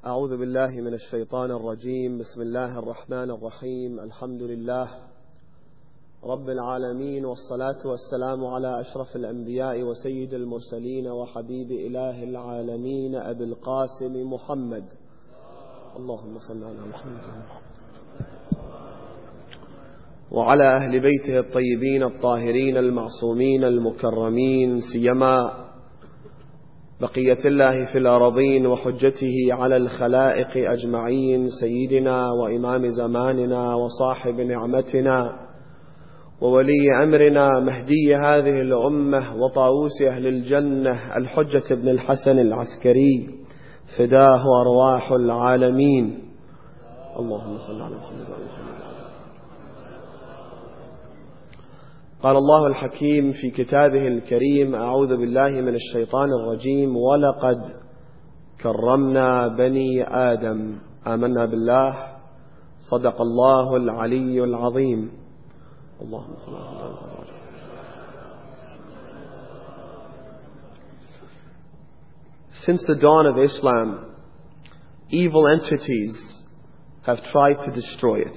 أعوذ بالله من الشيطان الرجيم. بسم الله الرحمن الرحيم. الحمد لله رب العالمين، والصلاة والسلام على أشرف الأنبياء وسيد المرسلين وحبيب إله العالمين أبي القاسم محمد. اللهم صل على محمد وعلى أهل بيته الطيبين الطاهرين المعصومين المكرمين، سيما بقية الله في الأراضين وحجته على الخلائق أجمعين، سيدنا وإمام زماننا وصاحب نعمتنا وولي أمرنا مهدي هذه الأمة وطاووس أهل الجنة الحجة بن الحسن العسكري، فداه أرواح العالمين. اللهم صل على محمد وعلى محمد. قال الله الحكيم في كتابه الكريم: أعوذ بالله من الشيطان الرجيم، ولقد كرمنا بني آدم. آمنا بالله. صدق الله العلي العظيم. اللهم صل على محمد. Since the dawn of Islam, evil entities have tried to destroy it.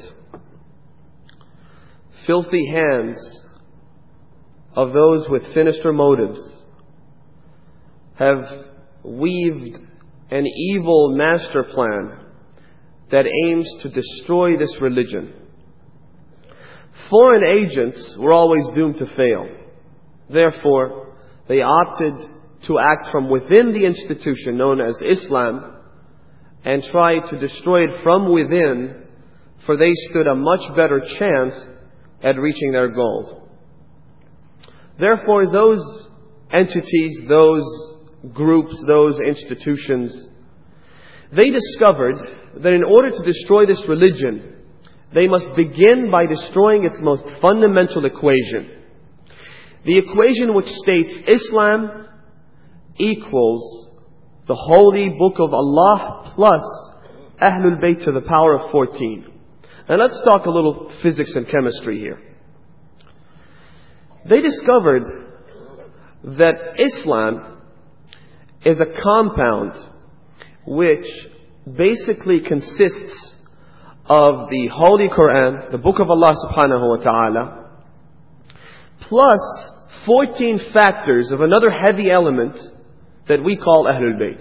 Filthy hands of those with sinister motives have weaved an evil master plan that aims to destroy this religion. Foreign agents were always doomed to fail. Therefore, they opted to act from within the institution known as Islam and try to destroy it from within, for they stood a much better chance at reaching their goals. Therefore, those entities, those groups, those institutions, they discovered that in order to destroy this religion, they must begin by destroying its most fundamental equation. The equation which states Islam equals the holy book of Allah plus Ahlul Bayt to the power of 14. Now let's talk a little physics and chemistry here. They discovered that Islam is a compound which basically consists of the Holy Quran, the Book of Allah subhanahu wa ta'ala, plus 14 factors of another heavy element that we call Ahlul Bayt.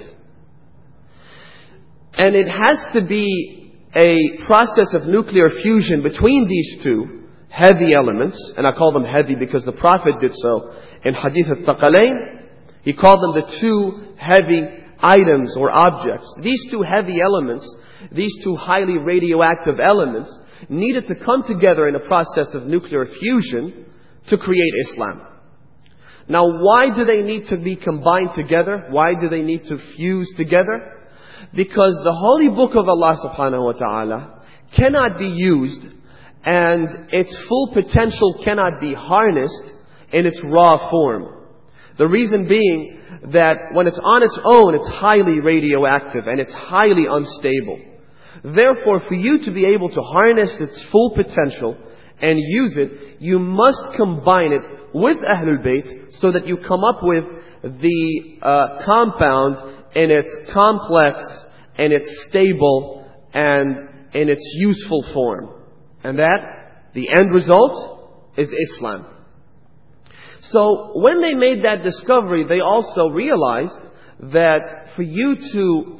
And it has to be a process of nuclear fusion between these two heavy elements, and I call them heavy because the Prophet did so in Hadith al-Thaqalain. He called them the two heavy items or objects. These two heavy elements, these two highly radioactive elements, needed to come together in a process of nuclear fusion to create Islam. Now, why do they need to be combined together? Why do they need to fuse together? Because the holy book of Allah subhanahu wa ta'ala cannot be used, and its full potential cannot be harnessed in its raw form. The reason being that when it's on its own, it's highly radioactive and it's highly unstable. Therefore, for you to be able to harness its full potential and use it, you must combine it with Ahlul Bayt so that you come up with the compound in its complex and its stable and in its useful form. And that, the end result, is Islam. So when they made that discovery, they also realized that for you to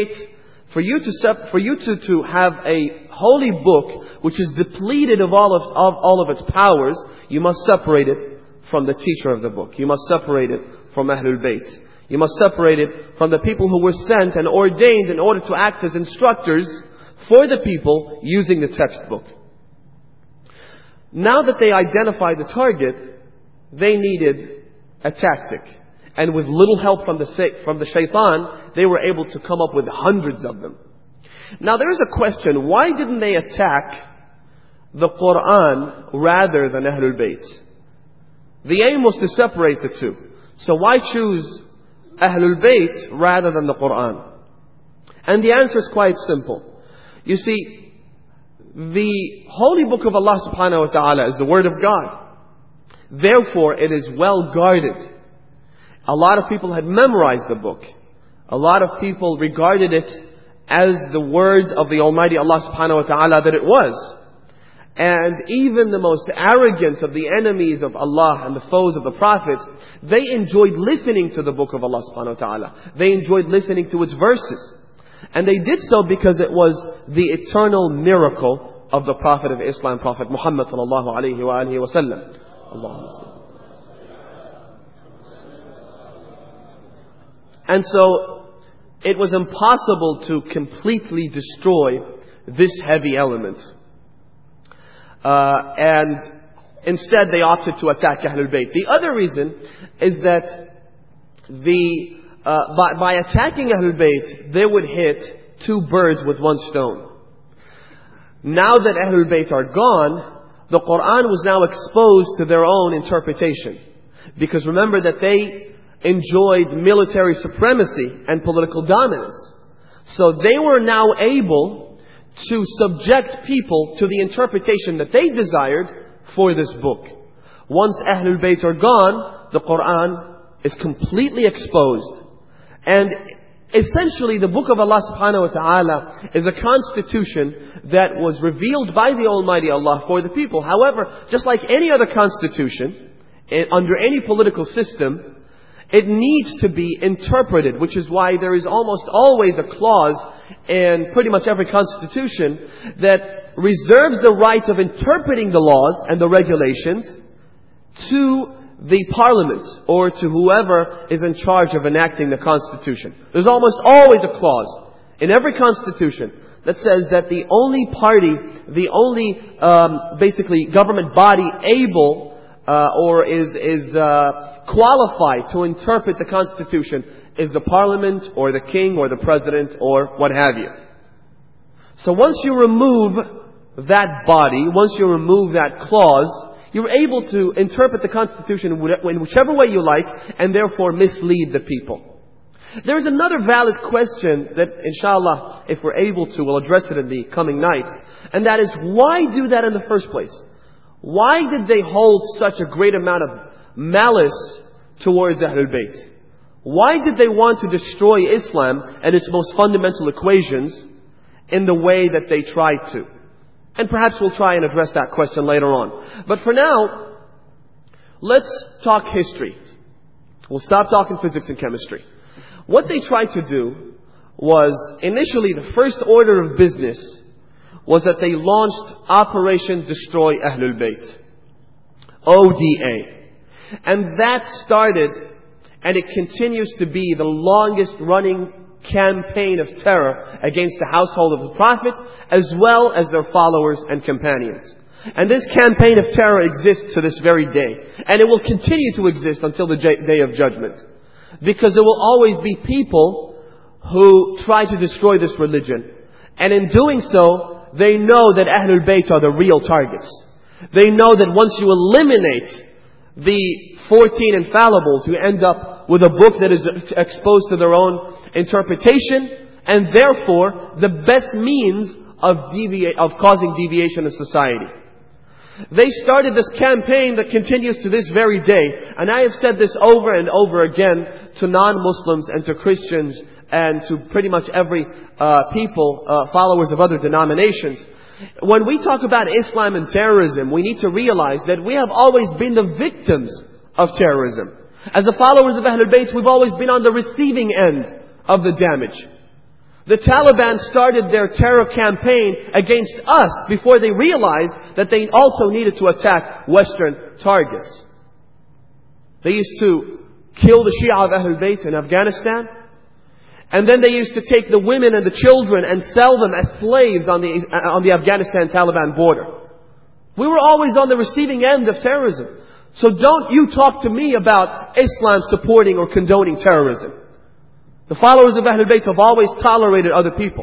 have a holy book which is depleted of all of its powers, you must separate it from the teacher of the book. You must separate it from Ahlul Bayt. You must separate it from the people who were sent and ordained in order to act as instructors for the people using the textbook. Now that they identified the target, they needed a tactic. And with little help from the shaitan, they were able to come up with hundreds of them. Now there is a question, why didn't they attack the Quran rather than Ahlul Bayt? The aim was to separate the two. So why choose Ahlul Bayt rather than the Quran? And the answer is quite simple. You see, the holy book of Allah subhanahu wa ta'ala is the word of God. Therefore, it is well guarded. A lot of people had memorized the book. A lot of people regarded it as the word of the Almighty Allah subhanahu wa ta'ala that it was. And even the most arrogant of the enemies of Allah and the foes of the Prophet, they enjoyed listening to the book of Allah subhanahu wa ta'ala. They enjoyed listening to its verses. And they did so because it was the eternal miracle of the Prophet of Islam, Prophet Muhammad sallallahu alayhi wa alihi wa sallam. Allahumma. And so, it was impossible to completely destroy this heavy element. And instead they opted to attack Ahlul Bayt. The other reason is that by attacking Ahlul Bayt, they would hit two birds with one stone. Now that Ahlul Bayt are gone, the Quran was now exposed to their own interpretation. Because remember that they enjoyed military supremacy and political dominance. So they were now able to subject people to the interpretation that they desired for this book. Once Ahlul Bayt are gone, the Quran is completely exposed. And essentially the book of Allah subhanahu wa ta'ala is a constitution that was revealed by the Almighty Allah for the people. However, just like any other constitution, under any political system, it needs to be interpreted, which is why there is almost always a clause in pretty much every constitution that reserves the right of interpreting the laws and the regulations to the parliament or to whoever is in charge of enacting the constitution. There's almost always a clause in every constitution that says that the only party, the only basically government body able or is qualified to interpret the Constitution is the Parliament or the King or the President or what have you. So once you remove that body, once you remove that clause, you're able to interpret the Constitution in whichever way you like and therefore mislead the people. There is another valid question that inshallah, if we're able to, we'll address it in the coming nights. And that is, why do that in the first place? Why did they hold such a great amount of malice towards Ahlul Bayt? Why did they want to destroy Islam and its most fundamental equations in the way that they tried to? And perhaps we'll try and address that question later on. But for now, let's talk history. We'll stop talking physics and chemistry. What they tried to do was, initially the first order of business was that they launched Operation Destroy Ahlul Bayt. ODA. And that started, and it continues to be, the longest running campaign of terror against the household of the Prophet, as well as their followers and companions. And this campaign of terror exists to this very day. And it will continue to exist until the day of judgment. Because there will always be people who try to destroy this religion. And in doing so, they know that Ahlul Bayt are the real targets. They know that once you eliminate the 14 infallibles, you end up with a book that is exposed to their own interpretation, and therefore the best means of causing deviation in society. They started this campaign that continues to this very day, and I have said this over and over again to non-Muslims and to Christians and to pretty much every followers of other denominations. When we talk about Islam and terrorism, we need to realize that we have always been the victims of terrorism. As the followers of Ahlul Bayt, we've always been on the receiving end of the damage. The Taliban started their terror campaign against us before they realized that they also needed to attack Western targets. They used to kill the Shia of Ahlul Bayt in Afghanistan. And then they used to take the women and the children and sell them as slaves on the Afghanistan Taliban border. We were always on the receiving end of terrorism. So don't you talk to me about Islam supporting or condoning terrorism. The followers of Ahlul Bayt have always tolerated other people.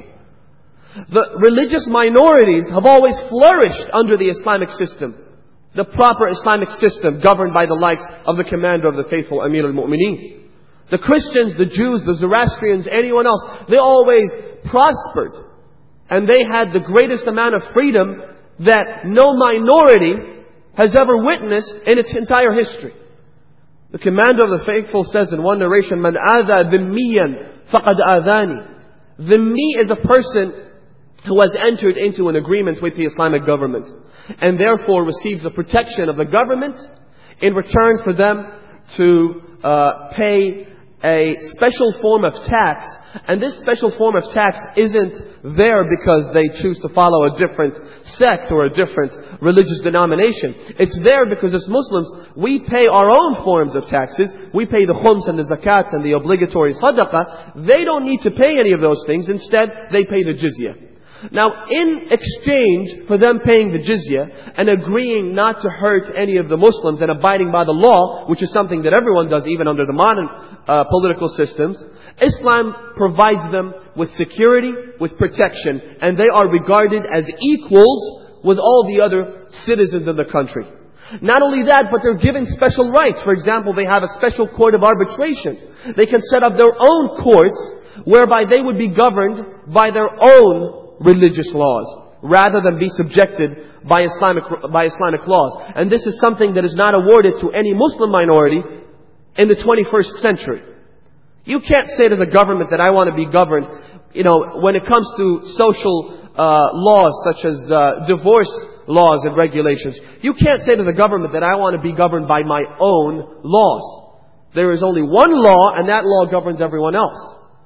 The religious minorities have always flourished under the Islamic system. The proper Islamic system governed by the likes of the commander of the faithful, Amir al-Mu'mineen. The Christians, the Jews, the Zoroastrians, anyone else, they always prospered. And they had the greatest amount of freedom that no minority has ever witnessed in its entire history. The commander of the faithful says in one narration, "Man adha dhimmiyan faqad adhani." Dhimmi is a person who has entered into an agreement with the Islamic government and therefore receives the protection of the government in return for them to pay a special form of tax. And this special form of tax isn't there because they choose to follow a different sect or a different religious denomination. It's there because as Muslims, we pay our own forms of taxes. We pay the khums and the zakat and the obligatory sadaqah. They don't need to pay any of those things. Instead, they pay the jizya. Now, in exchange for them paying the jizya and agreeing not to hurt any of the Muslims and abiding by the law, which is something that everyone does even under the modern political systems, Islam provides them with security, with protection, and they are regarded as equals with all the other citizens of the country. Not only that, but they're given special rights. For example, they have a special court of arbitration. They can set up their own courts whereby they would be governed by their own religious laws, rather than be subjected by Islamic laws. And this is something that is not awarded to any Muslim minority in the 21st century. You can't say to the government that I want to be governed, when it comes to social laws such as divorce laws and regulations. You can't say to the government that I want to be governed by my own laws. There is only one law, and that law governs everyone else.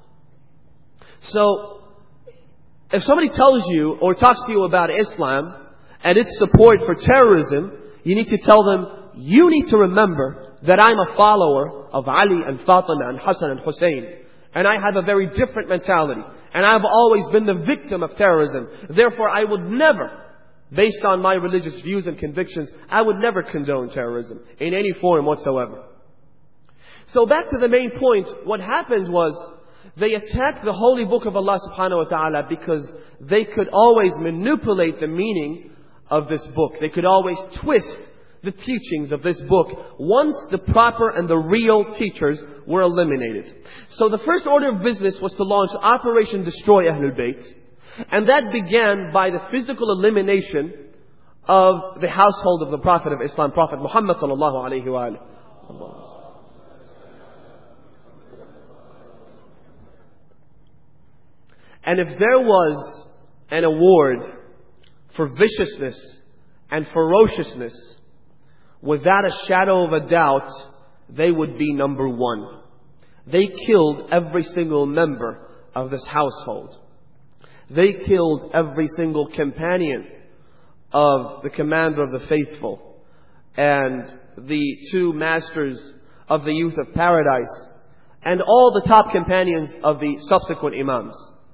So, if somebody tells you or talks to you about Islam and its support for terrorism, you need to tell them, you need to remember that I'm a follower of Ali and Fatima and Hassan and Hussein. And I have a very different mentality. And I've always been the victim of terrorism. Therefore, I would never, based on my religious views and convictions, I would never condone terrorism in any form whatsoever. So back to the main point, what happened was, they attacked the holy book of Allah subhanahu wa ta'ala because they could always manipulate the meaning of this book. They could always twist the teachings of this book once the proper and the real teachers were eliminated. So the first order of business was to launch Operation Destroy Ahlul Bayt. And that began by the physical elimination of the household of the Prophet of Islam, Prophet Muhammad sallallahu alayhi wa alihi. And if there was an award for viciousness and ferociousness, without a shadow of a doubt, they would be number one. They killed every single member of this household. They killed every single companion of the commander of the faithful and the two masters of the youth of paradise and all the top companions of the subsequent imams.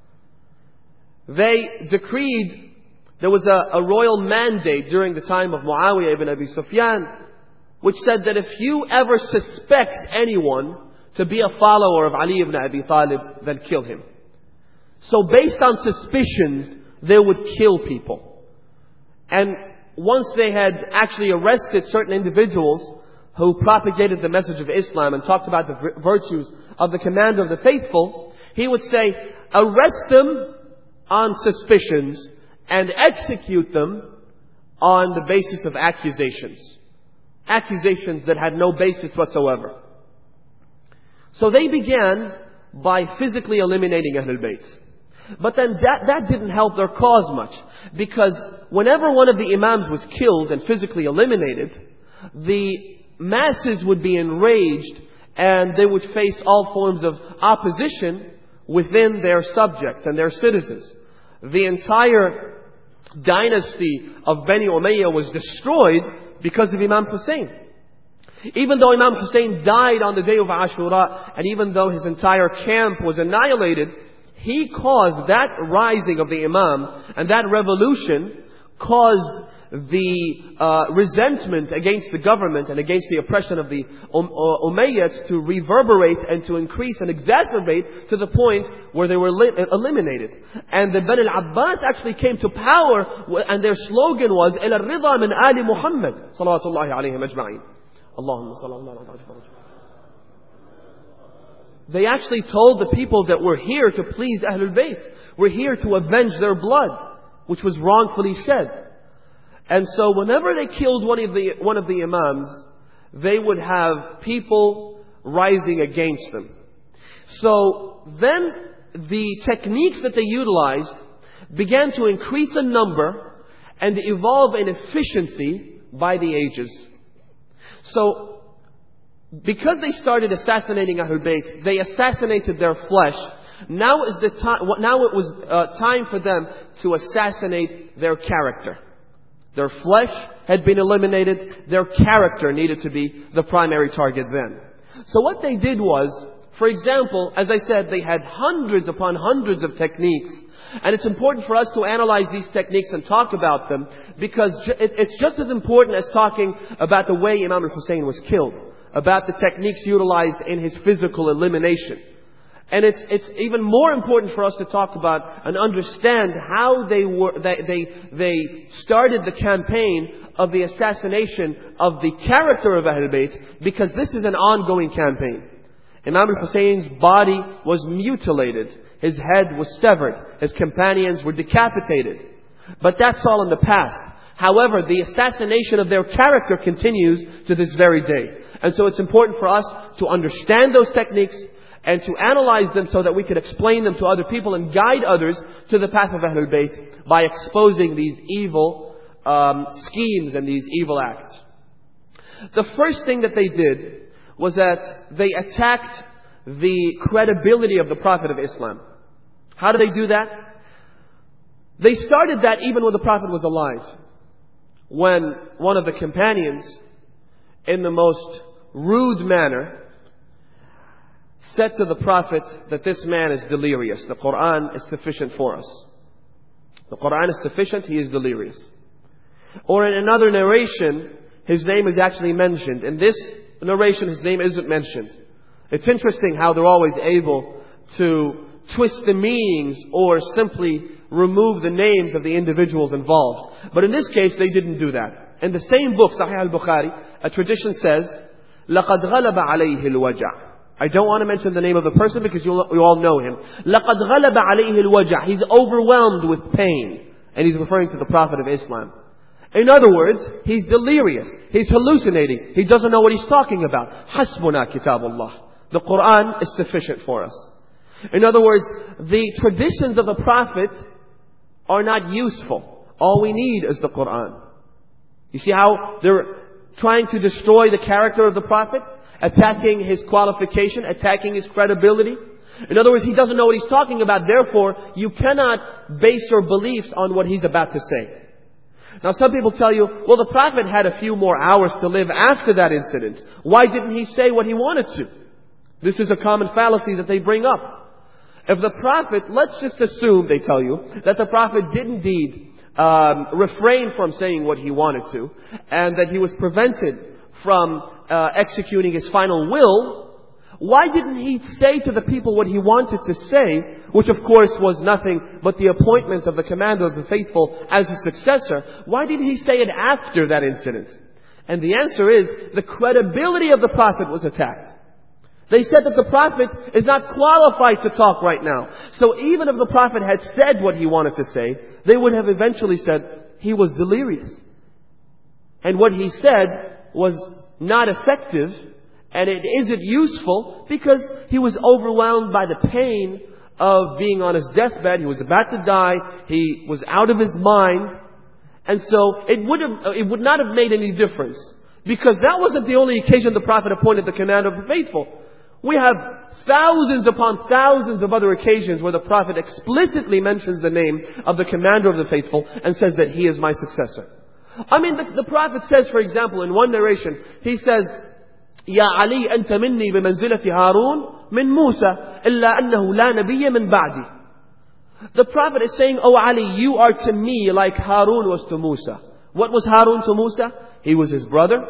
They decreed, there was a royal mandate during the time of Muawiyah ibn Abi Sufyan, which said that if you ever suspect anyone to be a follower of Ali ibn Abi Talib, then kill him. So based on suspicions, they would kill people. And once they had actually arrested certain individuals who propagated the message of Islam and talked about the virtues of the commander of the faithful, he would say, arrest them on suspicions and execute them on the basis of accusations. Accusations that had no basis whatsoever. So they began by physically eliminating Ahlul Bayt. But then that didn't help their cause much. Because whenever one of the Imams was killed and physically eliminated, the masses would be enraged and they would face all forms of opposition within their subjects and their citizens. The entire dynasty of Bani Umayyah was destroyed because of Imam Hussein. Even though Imam Hussein died on the day of Ashura, and even though his entire camp was annihilated, he caused that rising of the Imam, and that revolution caused the resentment against the government and against the oppression of the Umayyads to reverberate and to increase and exacerbate to the point where they were eliminated. And the Bani al-Abbas actually came to power, and their slogan was إِلَى الرِّضَى مِنْ آلِ مُحَمَّدٍ صَلَوَاتُ اللَّهِ عَلَيْهِمْ أَجْمَعِينَ. Allahumma salli ala Muhammad. They actually told the people that we're here to please Ahlul Bayt. We're here to avenge their blood, which was wrongfully shed. And so whenever they killed one of the Imams, they would have people rising against them. So then the techniques that they utilized began to increase in number and evolve in efficiency by the ages. So, because they started assassinating Ahlul Bayt, they assassinated their flesh. Now it was time for them to assassinate their character. Their flesh had been eliminated. Their character needed to be the primary target then. So what they did was, for example, as I said, they had hundreds upon hundreds of techniques. And it's important for us to analyze these techniques and talk about them, because it's just as important as talking about the way Imam al-Hussein was killed, about the techniques utilized in his physical elimination. And it's even more important for us to talk about and understand how they started the campaign of the assassination of the character of Ahlul Bayt, because this is an ongoing campaign. Imam al-Hussein's body was mutilated. His head was severed. His companions were decapitated. But that's all in the past. However, the assassination of their character continues to this very day. And so it's important for us to understand those techniques and to analyze them so that we can explain them to other people and guide others to the path of Ahlul Bayt by exposing these evil schemes and these evil acts. The first thing that they did was that they attacked the credibility of the Prophet of Islam. How did they do that? They started that even when the Prophet was alive. When one of the companions, in the most rude manner, said to the Prophet that this man is delirious. The Quran is sufficient for us. The Quran is sufficient, he is delirious. Or in another narration, his name is actually mentioned. In this narration, his name isn't mentioned. It's interesting how they're always able to twist the meanings or simply remove the names of the individuals involved. But in this case, they didn't do that. In the same book, Sahih al-Bukhari, a tradition says, لَقَدْ غَلَبَ عَلَيْهِ الْوَجَعِ. I don't want to mention the name of the person because you all know him. لَقَدْ غَلَبَ عَلَيْهِ الْوَجَعِ. He's overwhelmed with pain. And he's referring to the Prophet of Islam. In other words, he's delirious. He's hallucinating. He doesn't know what he's talking about. حَسْبُنَا كِتَابُ اللَّهِ. The Quran is sufficient for us. In other words, the traditions of the Prophet are not useful. All we need is the Quran. You see how they're trying to destroy the character of the Prophet? Attacking his qualification, attacking his credibility. In other words, he doesn't know what he's talking about. Therefore, you cannot base your beliefs on what he's about to say. Now some people tell you, well, the Prophet had a few more hours to live after that incident. Why didn't he say what he wanted to? This is a common fallacy that they bring up. If the Prophet, let's just assume, they tell you, that the Prophet did indeed refrain from saying what he wanted to, and that he was prevented from executing his final will, why didn't he say to the people what he wanted to say, which of course was nothing but the appointment of the commander of the faithful as his successor? Why didn't he say it after that incident? And the answer is, the credibility of the Prophet was attacked. They said that the Prophet is not qualified to talk right now. So even if the Prophet had said what he wanted to say, they would have eventually said he was delirious. And what he said was not effective, and it isn't useful because he was overwhelmed by the pain of being on his deathbed. He was about to die. He was out of his mind. And so it would not have made any difference, because that wasn't the only occasion the Prophet appointed the commander of the faithful. We have thousands upon thousands of other occasions where the Prophet explicitly mentions the name of the commander of the faithful and says that he is my successor. I mean, the Prophet says, for example, in one narration, he says, يا علي أنت مني بمنزلة هارون من موسى إلا أنه لا نبي من بعدي. The Prophet is saying, "Oh Ali, you are to me like Harun was to Musa." What was Harun to Musa? He was his brother.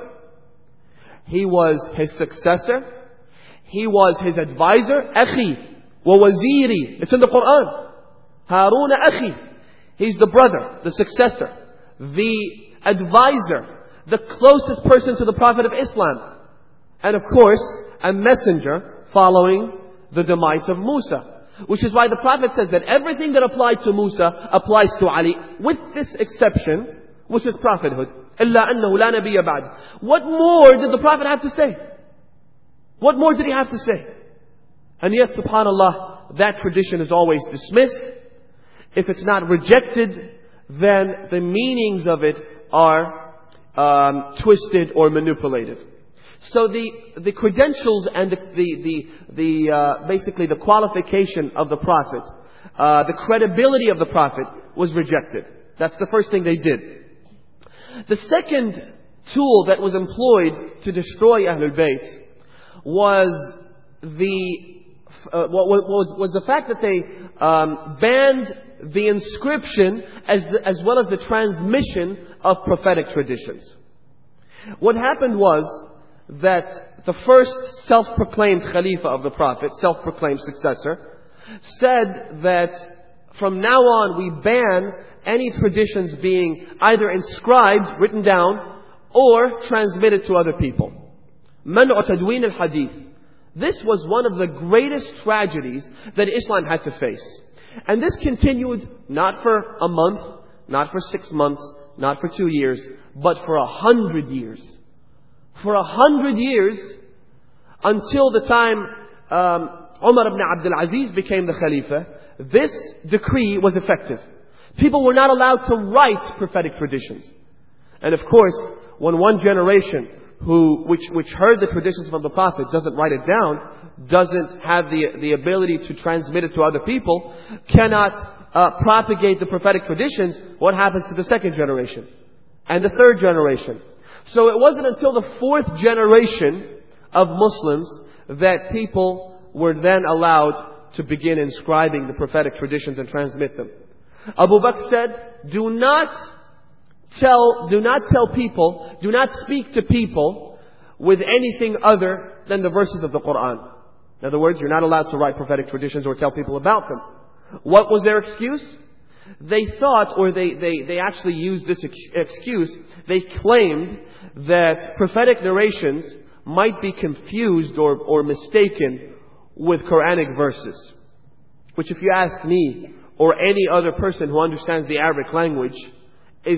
He was his successor. He was his advisor. أخي ووزيري. It's in the Quran. Harun أخي. He's the brother, the successor, the advisor, the closest person to the Prophet of Islam. And of course, a messenger following the demise of Musa. Which is why the Prophet says that everything that applied to Musa applies to Ali, with this exception, which is prophethood. إِلَّا أَنَّهُ لَا نَبِيَّ بَعْدِ. What more did the Prophet have to say? What more did he have to say? And yet, subhanAllah, that tradition is always dismissed. If it's not rejected, then the meanings of it are twisted or manipulated. So the credentials and basically the qualification of the Prophet, the credibility of the Prophet was rejected. That's the first thing they did. The second tool that was employed to destroy Ahlul Bayt was the fact that they banned the inscription as well as the transmission of prophetic traditions. What happened was that the first self-proclaimed Khalifa of the Prophet, self-proclaimed successor, said that from now on we ban any traditions being either inscribed, written down, or transmitted to other people. Man'u tadween al-hadith. This was one of the greatest tragedies that Islam had to face. And this continued not for a month, not for 6 months, not for 2 years, but for 100 years. For 100 years, until the time Umar ibn Abdul Aziz became the Khalifa, this decree was effective. People were not allowed to write prophetic traditions. And of course, when one generation which heard the traditions from the Prophet doesn't write it down, doesn't have the ability to transmit it to other people, cannot propagate the prophetic traditions, what happens to the second generation? And the third generation? So it wasn't until the fourth generation of Muslims that people were then allowed to begin inscribing the prophetic traditions and transmit them. Abu Bakr said, do not tell people, do not speak to people with anything other than the verses of the Quran. In other words, you're not allowed to write prophetic traditions or tell people about them. What was their excuse? They thought, or they actually used this excuse, they claimed that prophetic narrations might be confused or mistaken with Quranic verses. Which, if you ask me, or any other person who understands the Arabic language, is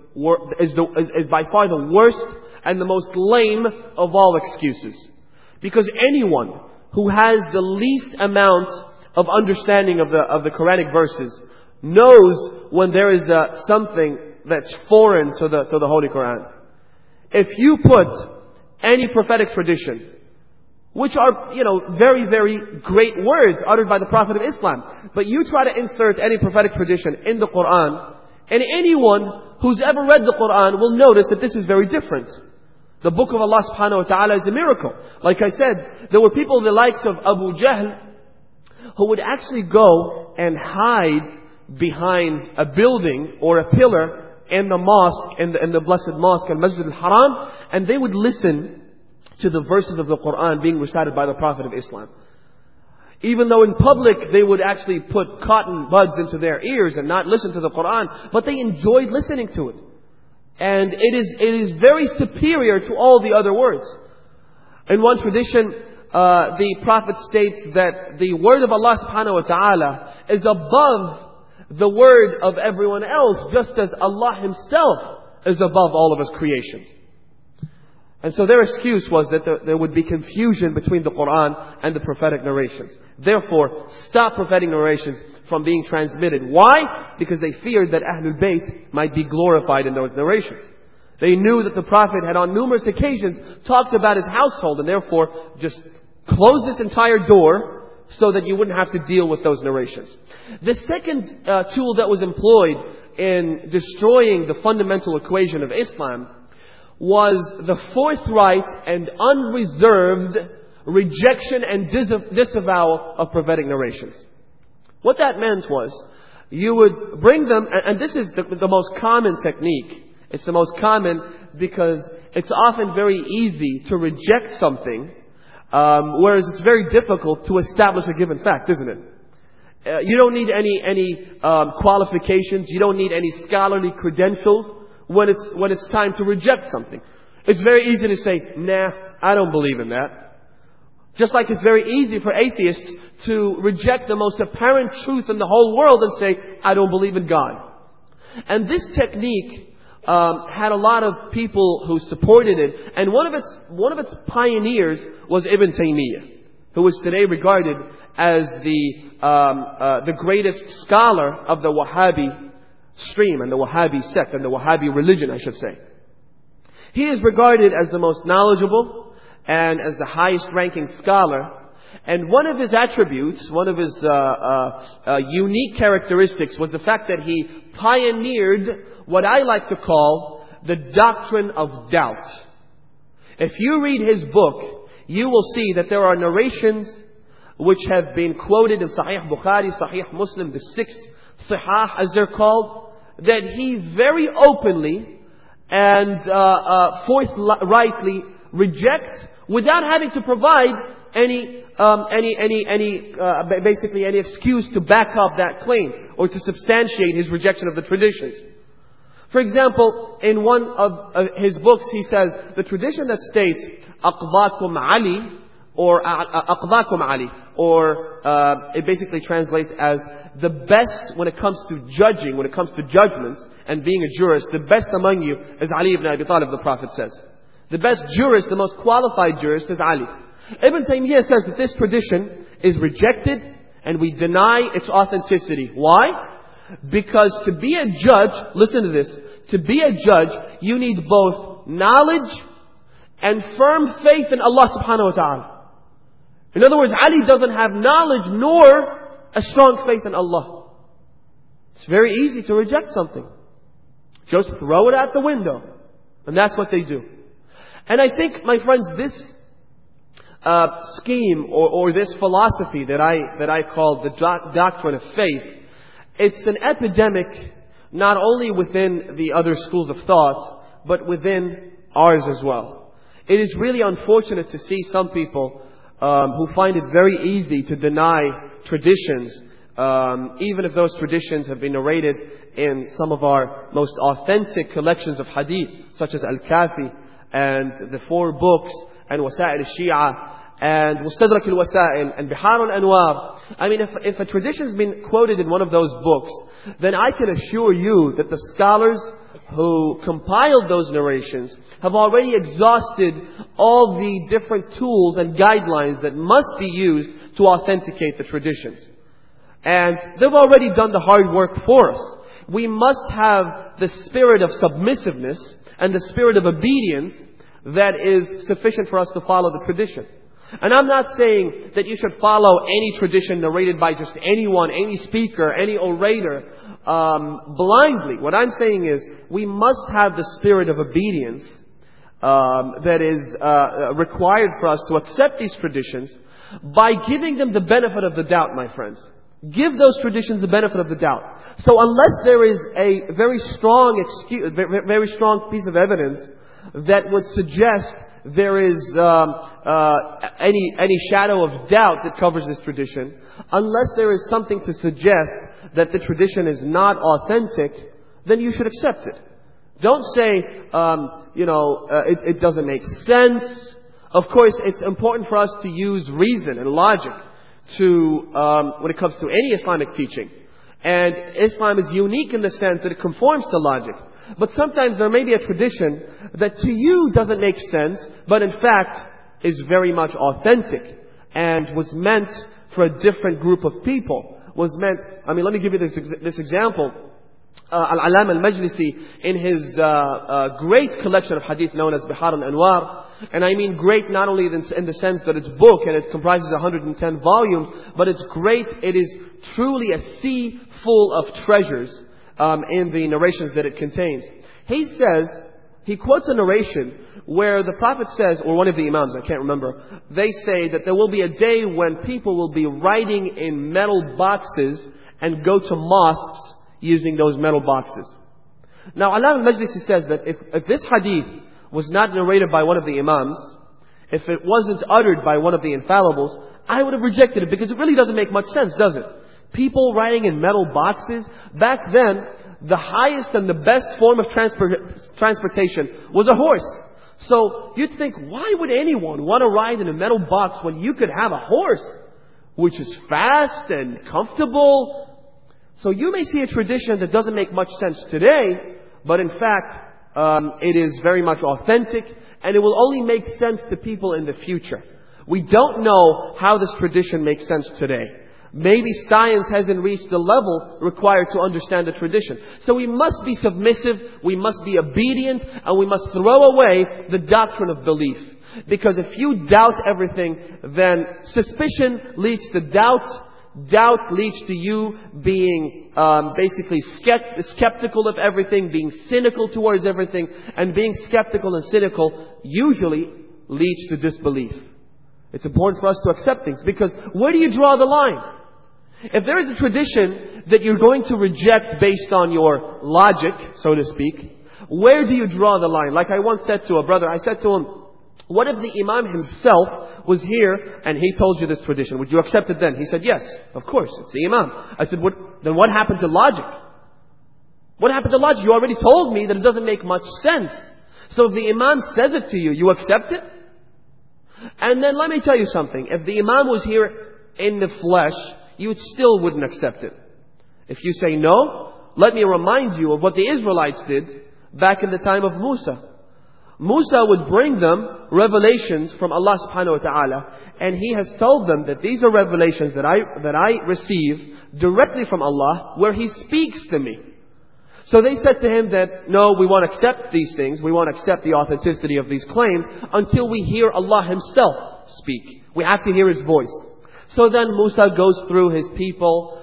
by far the worst and the most lame of all excuses. Because anyone who has the least amount of understanding of the Quranic verses knows when there is something that's foreign to the Holy Quran. If you put any prophetic tradition, which are, very, very great words uttered by the Prophet of Islam, but you try to insert any prophetic tradition in the Quran, and anyone who's ever read the Quran will notice that this is very different. The book of Allah subhanahu wa ta'ala is a miracle. Like I said, there were people the likes of Abu Jahl who would actually go and hide behind a building or a pillar in the mosque, in the blessed mosque, Al-Masjid al-Haram, and they would listen to the verses of the Quran being recited by the Prophet of Islam. Even though in public they would actually put cotton buds into their ears and not listen to the Quran, but they enjoyed listening to it. And it is very superior to all the other words. In one tradition, the Prophet states that the word of Allah subhanahu wa ta'ala is above the word of everyone else, just as Allah Himself is above all of His creations. And so their excuse was that there would be confusion between the Quran and the prophetic narrations. Therefore, stop prophetic narrations from being transmitted. Why? Because they feared that Ahlul Bayt might be glorified in those narrations. They knew that the Prophet had on numerous occasions talked about his household, and therefore just close this entire door so that you wouldn't have to deal with those narrations. The second tool that was employed in destroying the fundamental equation of Islam was the forthright and unreserved rejection and disavowal of prophetic narrations. What that meant was, you would bring them, and this is the most common technique. It's the most common because it's often very easy to reject something, whereas it's very difficult to establish a given fact, isn't it? You don't need any qualifications. You don't need any scholarly credentials when it's time to reject something. It's very easy to say, nah, I don't believe in that. Just like it's very easy for atheists to reject the most apparent truth in the whole world and say, I don't believe in God. And this technique had a lot of people who supported it, and one of its pioneers was Ibn Taymiyyah, who is today regarded as the greatest scholar of the Wahhabi stream and the Wahhabi sect and the Wahhabi religion, I should say. He is regarded as the most knowledgeable and as the highest ranking scholar. And one of his attributes, one of his unique characteristics was the fact that he pioneered what I like to call the doctrine of doubt. If you read his book, you will see that there are narrations which have been quoted in Sahih Bukhari, Sahih Muslim, the 6 Sihah as they're called, that he very openly and forthrightly rejects without having to provide basically any excuse to back up that claim or to substantiate his rejection of the traditions. For example, in one of his books, he says the tradition that states "Aqdakum Ali" or "Aqdakum Ali," or it basically translates as the best when it comes to judging, when it comes to judgments and being a jurist, the best among you is Ali ibn Abi Talib, the Prophet says. The best jurist, the most qualified jurist is Ali. Ibn Taymiyyah says that this tradition is rejected and we deny its authenticity. Why? Because to be a judge, listen to this, to be a judge, you need both knowledge and firm faith in Allah subhanahu wa ta'ala. In other words, Ali doesn't have knowledge nor a strong faith in Allah. It's very easy to reject something. Just throw it out the window. And that's what they do. And I think, my friends, this scheme or this philosophy that I call the doctrine of faith, it's an epidemic not only within the other schools of thought, but within ours as well. It is really unfortunate to see some people who find it very easy to deny traditions, even if those traditions have been narrated in some of our most authentic collections of hadith, such as Al-Kafi and the 4 books and Wasa'il al-Shia and Mustadrak al-Wasa'il and Bihar al-Anwar. I mean, if a tradition has been quoted in one of those books, then I can assure you that the scholars who compiled those narrations have already exhausted all the different tools and guidelines that must be used to authenticate the traditions. And they've already done the hard work for us. We must have the spirit of submissiveness and the spirit of obedience that is sufficient for us to follow the tradition. And I'm not saying that you should follow any tradition narrated by just anyone, any speaker, any orator, blindly. What I'm saying is, we must have the spirit of obedience that is required for us to accept these traditions by giving them the benefit of the doubt, my friends. Give those traditions the benefit of the doubt. So unless there is a very strong piece of evidence that would suggest there is any shadow of doubt that covers this tradition, unless there is something to suggest that the tradition is not authentic, then you should accept it. Don't say, it doesn't make sense. Of course, it's important for us to use reason and logic when it comes to any Islamic teaching. And Islam is unique in the sense that it conforms to logic. But sometimes there may be a tradition that to you doesn't make sense, but in fact is very much authentic and was meant for a different group of people. Let me give you this example. Al-Alam al-Majlisi, in his great collection of hadith known as Bihar al-Anwar, and I mean great not only in the sense that it's book and it comprises 110 volumes, but it's great, it is truly a sea full of treasures in the narrations that it contains. He quotes a narration where the Prophet says, or one of the Imams, I can't remember, they say that there will be a day when people will be writing in metal boxes and go to mosques using those metal boxes. Now, Alam al-Majlisi says that if this hadith was not narrated by one of the Imams, if it wasn't uttered by one of the infallibles, I would have rejected it because it really doesn't make much sense, does it? People writing in metal boxes. Back then, the highest and the best form of transportation was a horse. So you'd think, why would anyone want to ride in a metal box when you could have a horse, which is fast and comfortable? So you may see a tradition that doesn't make much sense today, but in fact, it is very much authentic, and it will only make sense to people in the future. We don't know how this tradition makes sense today. Maybe science hasn't reached the level required to understand the tradition. So we must be submissive, we must be obedient, and we must throw away the doctrine of belief. Because if you doubt everything, then suspicion leads to doubt. Doubt leads to you being basically skeptical of everything, being cynical towards everything. And being skeptical and cynical usually leads to disbelief. It's important for us to accept things, because where do you draw the line? If there is a tradition that you're going to reject based on your logic, so to speak, where do you draw the line? Like I once said to a brother, I said to him, what if the Imam himself was here and he told you this tradition? Would you accept it then? He said, yes, of course, it's the Imam. I said, then what happened to logic? What happened to logic? You already told me that it doesn't make much sense. So if the Imam says it to you, you accept it? And then let me tell you something. If the Imam was here in the flesh, you still wouldn't accept it. If you say no, let me remind you of what the Israelites did back in the time of Musa. Musa would bring them revelations from Allah subhanahu wa ta'ala, and He has told them that these are revelations that I receive directly from Allah, where He speaks to me. So they said to him that, no, we won't accept these things, we won't accept the authenticity of these claims until we hear Allah Himself speak. We have to hear His voice. So then Musa goes through his people,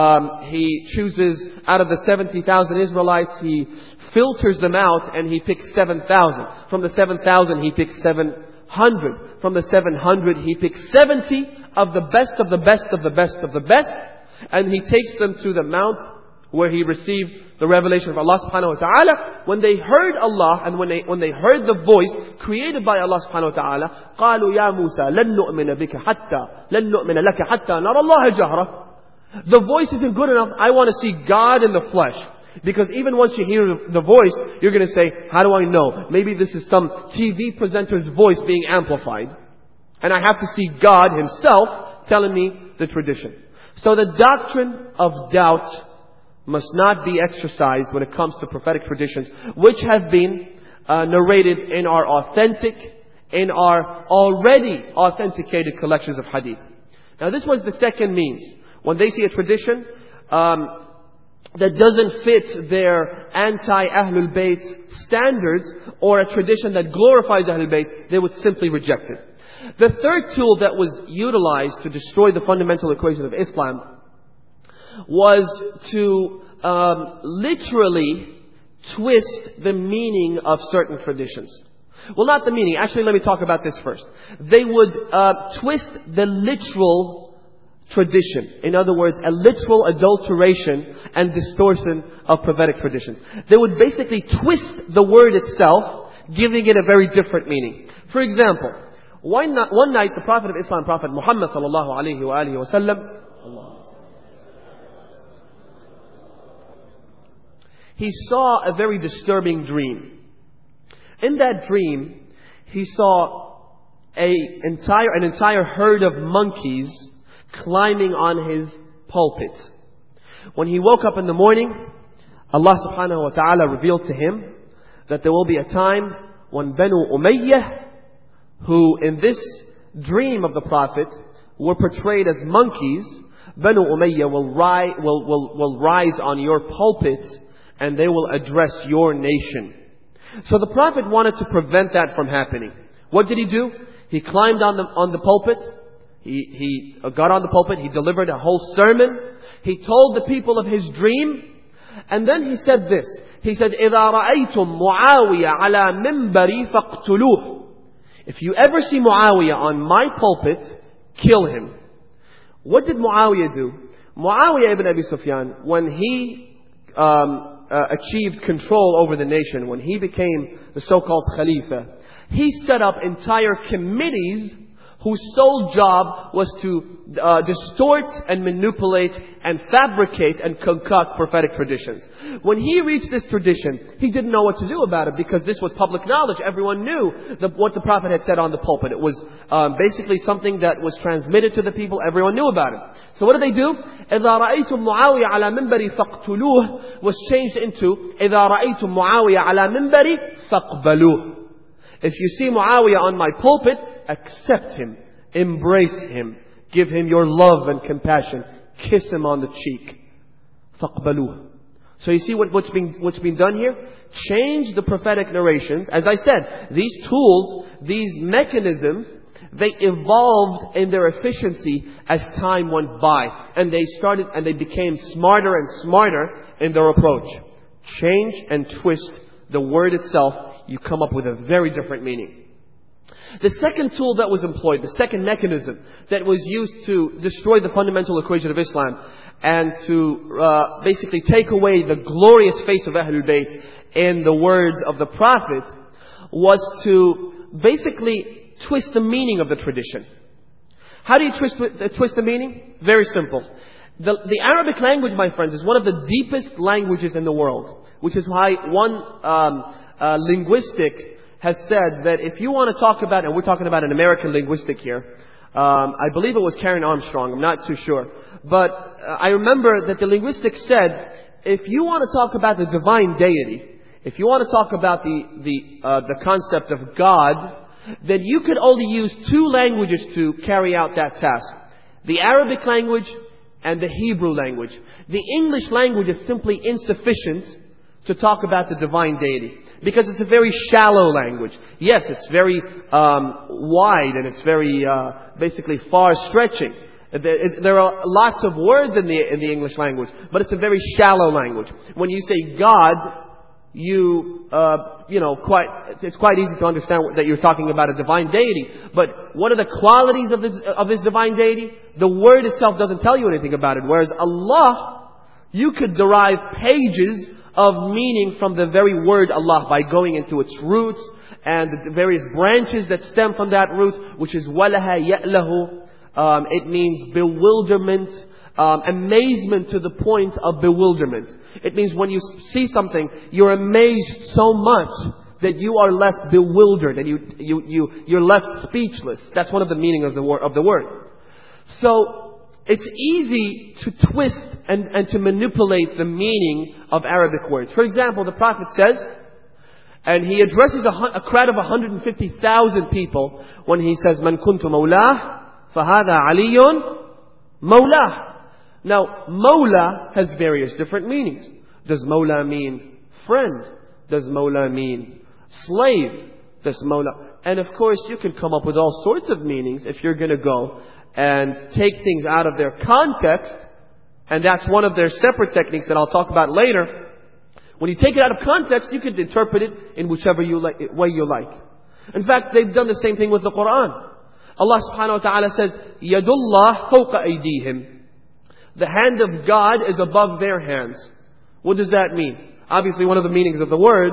he chooses out of the 70,000 Israelites, he filters them out and he picks 7,000. From the 7,000 he picks 700. From the 700 he picks 70 of the best of the best of the best of the best. And he takes them to the mount where he received the revelation of Allah subhanahu wa ta'ala. When they heard Allah and when they heard the voice created by Allah subhanahu wa ta'ala, قالوا يا موسى لن نؤمن بك حتى لن نؤمن لك حتى نرى الله جهرة. The voice isn't good enough. I want to see God in the flesh. Because even once you hear the voice, you're going to say, how do I know? Maybe this is some TV presenter's voice being amplified. And I have to see God Himself telling me the tradition. So the doctrine of doubt must not be exercised when it comes to prophetic traditions, which have been narrated in our already authenticated collections of hadith. Now this was the second means. When they see a tradition that doesn't fit their anti-Ahlul Bayt standards, or a tradition that glorifies Ahlul Bayt, they would simply reject it. The third tool that was utilized to destroy the fundamental equation of Islam was to literally twist the meaning of certain traditions. Well, not the meaning. Actually, let me talk about this first. They would twist the literal tradition. In other words, a literal adulteration and distortion of prophetic traditions. They would basically twist the word itself, giving it a very different meaning. For example, one night the Prophet of Islam, Prophet Muhammad sallallahu alaihi wa sallam, he saw a very disturbing dream. In that dream, he saw an entire herd of monkeys climbing on his pulpit. When he woke up in the morning, Allah subhanahu wa ta'ala revealed to him that there will be a time when Banu Umayyah, who in this dream of the Prophet were portrayed as monkeys, Banu Umayyah will rise on your pulpit and they will address your nation. So the Prophet wanted to prevent that from happening. What did he do? He climbed on the pulpit. He got on the pulpit. He delivered a whole sermon. He told the people of his dream. And then he said this. He said, إِذَا رَأَيْتُمْ مُعَاوِيَ عَلَى مِنْبَرِي فَاقْتُلُوهُ. If you ever see Muawiyah on my pulpit, kill him. What did Muawiyah do? Muawiyah ibn Abi Sufyan, when he achieved control over the nation, when he became the so-called Khalifa, he set up entire committees whose sole job was to distort and manipulate and fabricate and concoct prophetic traditions. When he reached this tradition, he didn't know what to do about it because this was public knowledge. Everyone knew what the Prophet had said on the pulpit. It was basically something that was transmitted to the people. Everyone knew about it. So what did they do? إِذَا رَأَيْتُمْ مُعَاوِيَ عَلَى مِنْبَرِ فَاقْتُلُوهُ was changed into إِذَا رَأَيْتُمْ مُعَاوِيَ عَلى مِنْبَرِ فَاقْبَلُوهُ. If you see Muawiyah on my pulpit, accept him. Embrace him. Give him your love and compassion. Kiss him on the cheek. فَاقْبَلُوهُ. So you see what's being done here? Change the prophetic narrations. As I said, these tools, these mechanisms, they evolved in their efficiency as time went by. And they became smarter and smarter in their approach. Change and twist the word itself, you come up with a very different meaning. The second tool that was employed, the second mechanism that was used to destroy the fundamental equation of Islam and to basically take away the glorious face of Ahlul Bayt in the words of the Prophet, was to basically twist the meaning of the tradition. How do you twist the meaning? Very simple. The Arabic language, my friends, is one of the deepest languages in the world, which is why one linguistic has said that if you want to talk about, and we're talking about an American linguistic here, I believe it was Karen Armstrong, I'm not too sure, but I remember that the linguistic said, if you want to talk about the divine deity, if you want to talk about the concept of God, then you could only use two languages to carry out that task. The Arabic language and the Hebrew language. The English language is simply insufficient to talk about the divine deity, because it's a very shallow language. Yes, it's very wide and it's very basically far-stretching. There are lots of words in the English language, but it's a very shallow language. When you say God, it's quite easy to understand that you're talking about a divine deity. But what are the qualities of this divine deity? The word itself doesn't tell you anything about it. Whereas Allah, you could derive pages of meaning from the very word Allah by going into its roots and the various branches that stem from that root, which is walaha ya'lahu. It means bewilderment, amazement to the point of bewilderment. It means when you see something, you're amazed so much that you are left bewildered and you're left speechless. That's one of the meanings of the word. So it's easy to twist and to manipulate the meaning of Arabic words. For example, the Prophet says, and he addresses a crowd of 150,000 people when he says, "Man kuntu mawlah, fahada aliyun mawlah." Now, Mawla has various different meanings. Does Mawla mean friend? Does Mawla mean slave? Does Mawla... And of course, you can come up with all sorts of meanings if you're going to go and take things out of their context. And that's one of their separate techniques that I'll talk about later. When you take it out of context, you can interpret it in whichever way you like. In fact, they've done the same thing with the Quran. Allah subhanahu wa ta'ala says, Yadullah fawqa aydihim. The hand of God is above their hands. What does that mean? Obviously, one of the meanings of the word,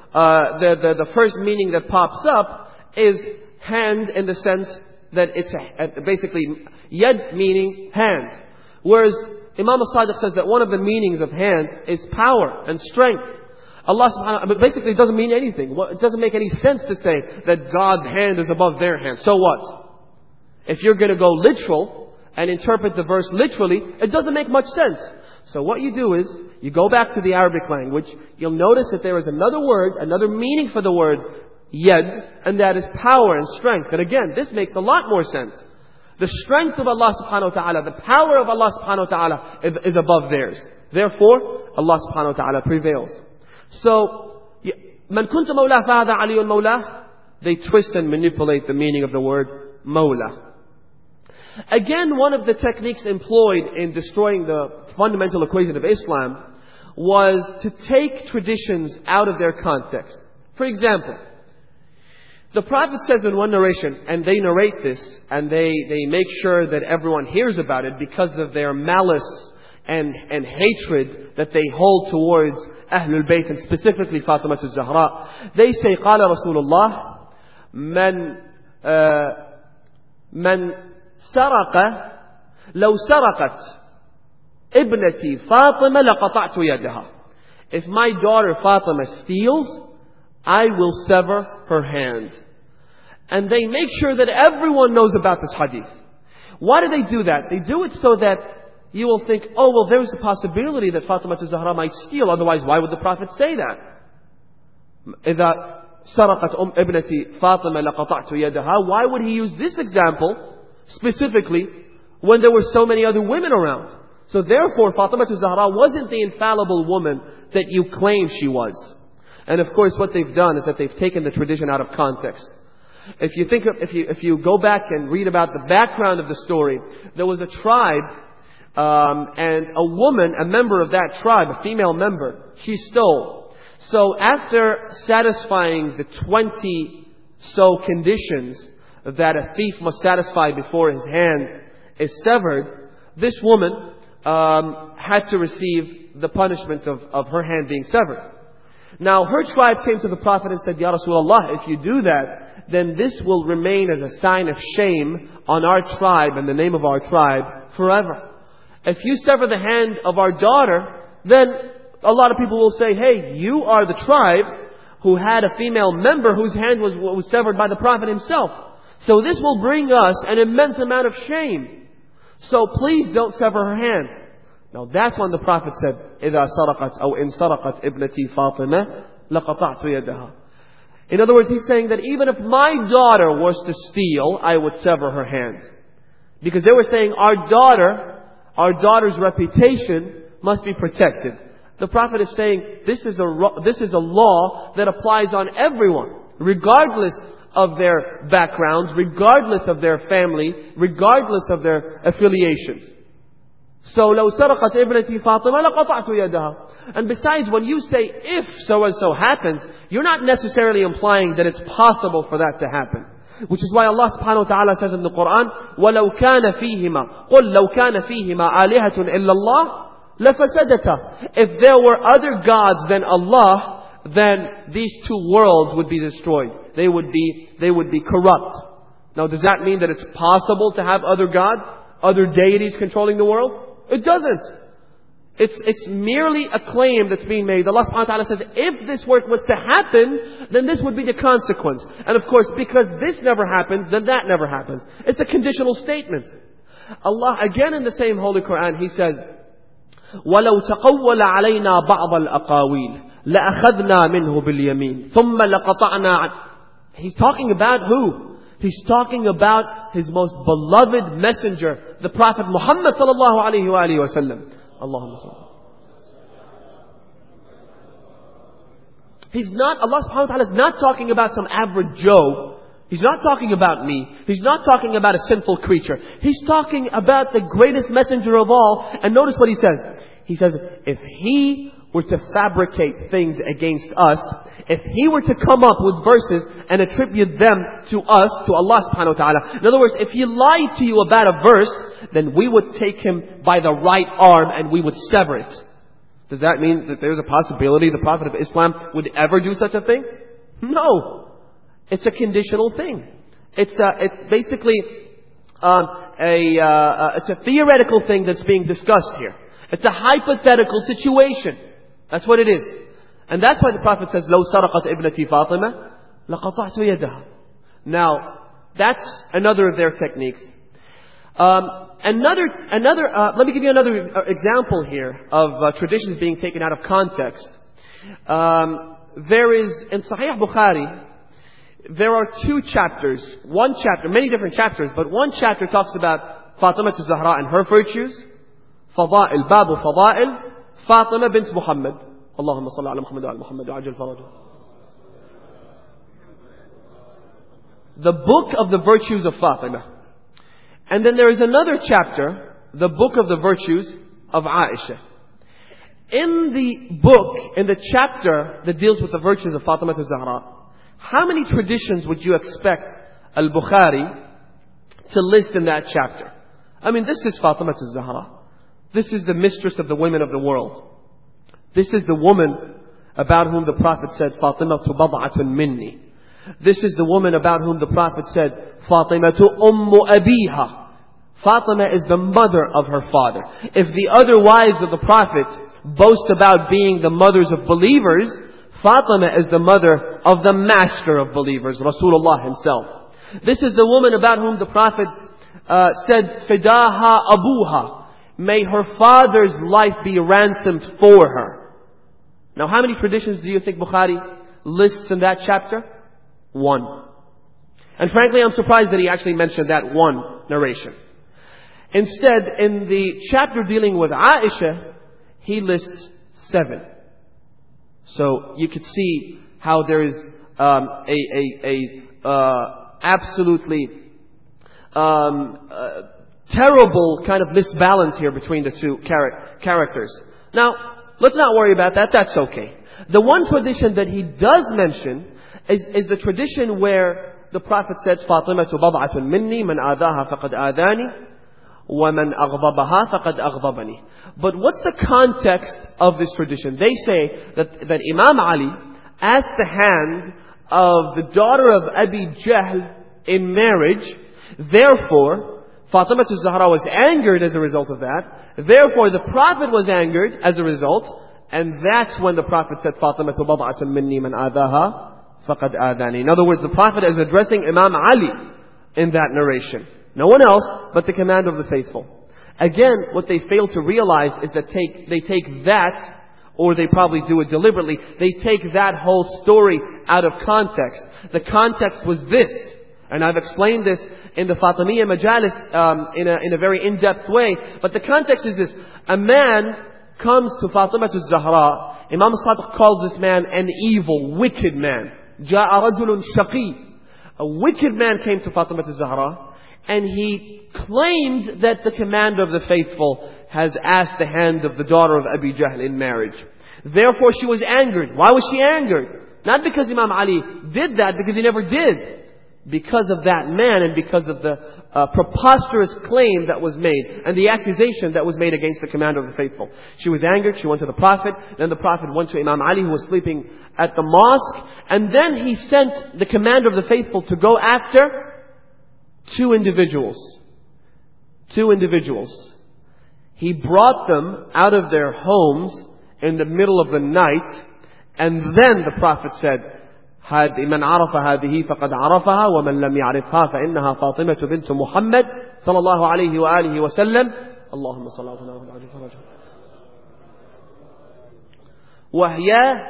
the first meaning that pops up is hand, in the sense that it's basically yad meaning hand. Whereas Imam al-Sadiq says that one of the meanings of hand is power and strength. Allah subhanahu wa ta'ala, but basically it doesn't mean anything. It doesn't make any sense to say that God's hand is above their hand. So what? If you're going to go literal and interpret the verse literally, it doesn't make much sense. So what you do is, you go back to the Arabic language, you'll notice that there is another word, another meaning for the word yad, and that is power and strength. And again, this makes a lot more sense. The strength of Allah subhanahu wa ta'ala, the power of Allah subhanahu wa ta'ala is above theirs. Therefore, Allah subhanahu wa ta'ala prevails. So, man kuntu mawla fa'adha aliyun mawla, they twist and manipulate the meaning of the word mawla. Again, one of the techniques employed in destroying the fundamental equation of Islam was to take traditions out of their context. For example, the Prophet says in one narration, and they narrate this, and they make sure that everyone hears about it because of their malice and hatred that they hold towards Ahlul Bayt, and specifically Fatima al-Zahra. They say, قال رسول الله من سرق لو سرقت ابنتي فاطمة لقطعت يدها. If my daughter Fatima steals, I will sever her hand. And they make sure that everyone knows about this hadith. Why do they do that? They do it so that you will think, oh, well, there's a possibility that Fatima al-Zahra might steal. Otherwise, why would the Prophet say that? إذا سرقت ابنتي فاطمة لقطعت يدها. Why would he use this example Specifically, when there were so many other women around. So therefore, Fatima Zahra wasn't the infallible woman that you claim she was. And of course, what they've done is that they've taken the tradition out of context. If you go back and read about the background of the story, there was a tribe, and a woman, a member of that tribe, a female member, she stole. So after satisfying the 20 so conditions that a thief must satisfy before his hand is severed, this woman had to receive the punishment of her hand being severed. Now her tribe came to the Prophet and said, Ya Rasulullah, if you do that, then this will remain as a sign of shame on our tribe and the name of our tribe forever. If you sever the hand of our daughter, then a lot of people will say, hey, you are the tribe who had a female member whose hand was severed by the Prophet himself. So this will bring us an immense amount of shame. So please don't sever her hand. Now that's when the Prophet said, إِذَا سَرَقَتْ أَوْ إِن سَرَقَتْ إِبْنَتِي فَاطِمَةَ لَقَطَعْتُ يَدَهَا. In other words, he's saying that even if my daughter was to steal, I would sever her hand. Because they were saying our daughter's reputation must be protected. The Prophet is saying this is a law that applies on everyone, regardless of their backgrounds, regardless of their family, regardless of their affiliations. So, لو سرقت ابنتي فاطمة لقطعت يدها. And besides, when you say if so and so happens, you're not necessarily implying that it's possible for that to happen. Which is why Allah subhanahu wa ta'ala says in the Quran, وَلَوْ كَانَ فِيهِمَا قُلْ لَوْ كَانَ فِيهِمَا آلِهَةٌ إِلَّا اللَّهِ لَفَسَدَتَا. If there were other gods than Allah, then these two worlds would be destroyed. They would be corrupt. Now does that mean that it's possible to have other gods, other deities controlling the world? It doesn't. It's merely a claim that's being made. Allah subhanahu wa ta'ala says, if this work was to happen, then this would be the consequence. And of course, because this never happens, then that never happens. It's a conditional statement. Allah, again in the same Holy Quran, He says, وَلَوْ تَقَوَّلَ عَلَيْنَا بَعْضَ الْأَقَاوِيلِ لَأَخَذْنَا مِنْهُ بِالْيَمِينِ ثُمَّ لَقَطَعْنَا. He's talking about who? He's talking about His most beloved messenger, the Prophet Muhammad sallallahu alayhi wa sallam. Allahumma salli. Allah subhanahu wa ta'ala is not talking about some average Joe. He's not talking about me. He's not talking about a sinful creature. He's talking about the greatest messenger of all. And notice what He says. He says, if He were to fabricate things against us, if He were to come up with verses and attribute them to us, to Allah subhanahu wa ta'ala. In other words, if He lied to you about a verse, then we would take Him by the right arm and we would sever it. Does that mean that there's a possibility the Prophet of Islam would ever do such a thing? No. It's a conditional thing. It's basically it's a theoretical thing that's being discussed here. It's a hypothetical situation. That's what it is. And that's why the Prophet says, لو سرقت ابنتي فاطمة لقطعت يدها. Now, that's another of their techniques. Let me give you another example here of traditions being taken out of context. There is, in Sahih Bukhari, there are two chapters. One chapter, many different chapters, but one chapter talks about Fatima Zahra and her virtues. Fada'il, Babu Fada'il, Fatima bint Muhammad. Allahumma salli ala Muhammad wa ala Muhammad wa ajal farajah. The book of the virtues of Fatima. And then there is another chapter, the book of the virtues of Aisha. In the book, in the chapter that deals with the virtues of Fatima Zahra, how many traditions would you expect Al-Bukhari to list in that chapter? I mean, this is Fatima Zahra. This is the mistress of the women of the world. This is the woman about whom the Prophet said, Fatimatu bad'atun minni. This is the woman about whom the Prophet said, Fatimatu ummu abiha. Fatima is the mother of her father. If the other wives of the Prophet boast about being the mothers of believers, Fatima is the mother of the master of believers, Rasulullah himself. This is the woman about whom the Prophet said, Fidaha abuha. May her father's life be ransomed for her. Now how many traditions do you think Bukhari lists in that chapter? One. And frankly, I'm surprised that he actually mentioned that one narration. Instead, in the chapter dealing with Aisha, he lists 7. So you could see how there is absolutely terrible kind of misbalance here between the two characters. Now, let's not worry about that. That's okay. The one tradition that he does mention is the tradition where the Prophet said, فَاطِمَةُ بَضْعَةٌ مِنِّي مَنْ آذَاهَا فَقَدْ آذَانِي وَمَنْ أَغْضَبَهَا فَقَدْ أَغْضَبَنِي. But what's the context of this tradition? They say that Imam Ali asked the hand of the daughter of Abi Jahl in marriage. Therefore, Fatima Zahra was angered as a result of that. Therefore, the Prophet was angered as a result. And that's when the Prophet said, فَاطِمَةُ بَضْعَةٌ مِنِّي مَنْ آذَاهَا فَقَدْ آذَانِي. In other words, the Prophet is addressing Imam Ali in that narration. No one else but the commander of the faithful. Again, what they fail to realize is that they take that, or they probably do it deliberately, they take that whole story out of context. The context was this, and I've explained this in the Fatimiyya Majalis in a very in-depth way, but the context is this. A man comes to Fatima Zahra. Imam Sadiq calls this man an evil, wicked man. جَاءَ رَجُلٌ شَقِي. A wicked man came to Fatima Zahra, and he claimed that the commander of the faithful has asked the hand of the daughter of Abi Jahl in marriage. Therefore she was angered. Why was she angered? Not because Imam Ali did that, because he never did. Because of that man and because of the preposterous claim that was made and the accusation that was made against the commander of the faithful. She was angered, she went to the Prophet, then the Prophet went to Imam Ali who was sleeping at the mosque, and then he sent the commander of the faithful to go after two individuals. He brought them out of their homes in the middle of the night, and then the Prophet said, من عرف هذه فقد عرفها ومن لم يعرفها فإنها فاطمة بنت محمد صلى الله عليه وآله وسلم اللهم صل على محمد وهي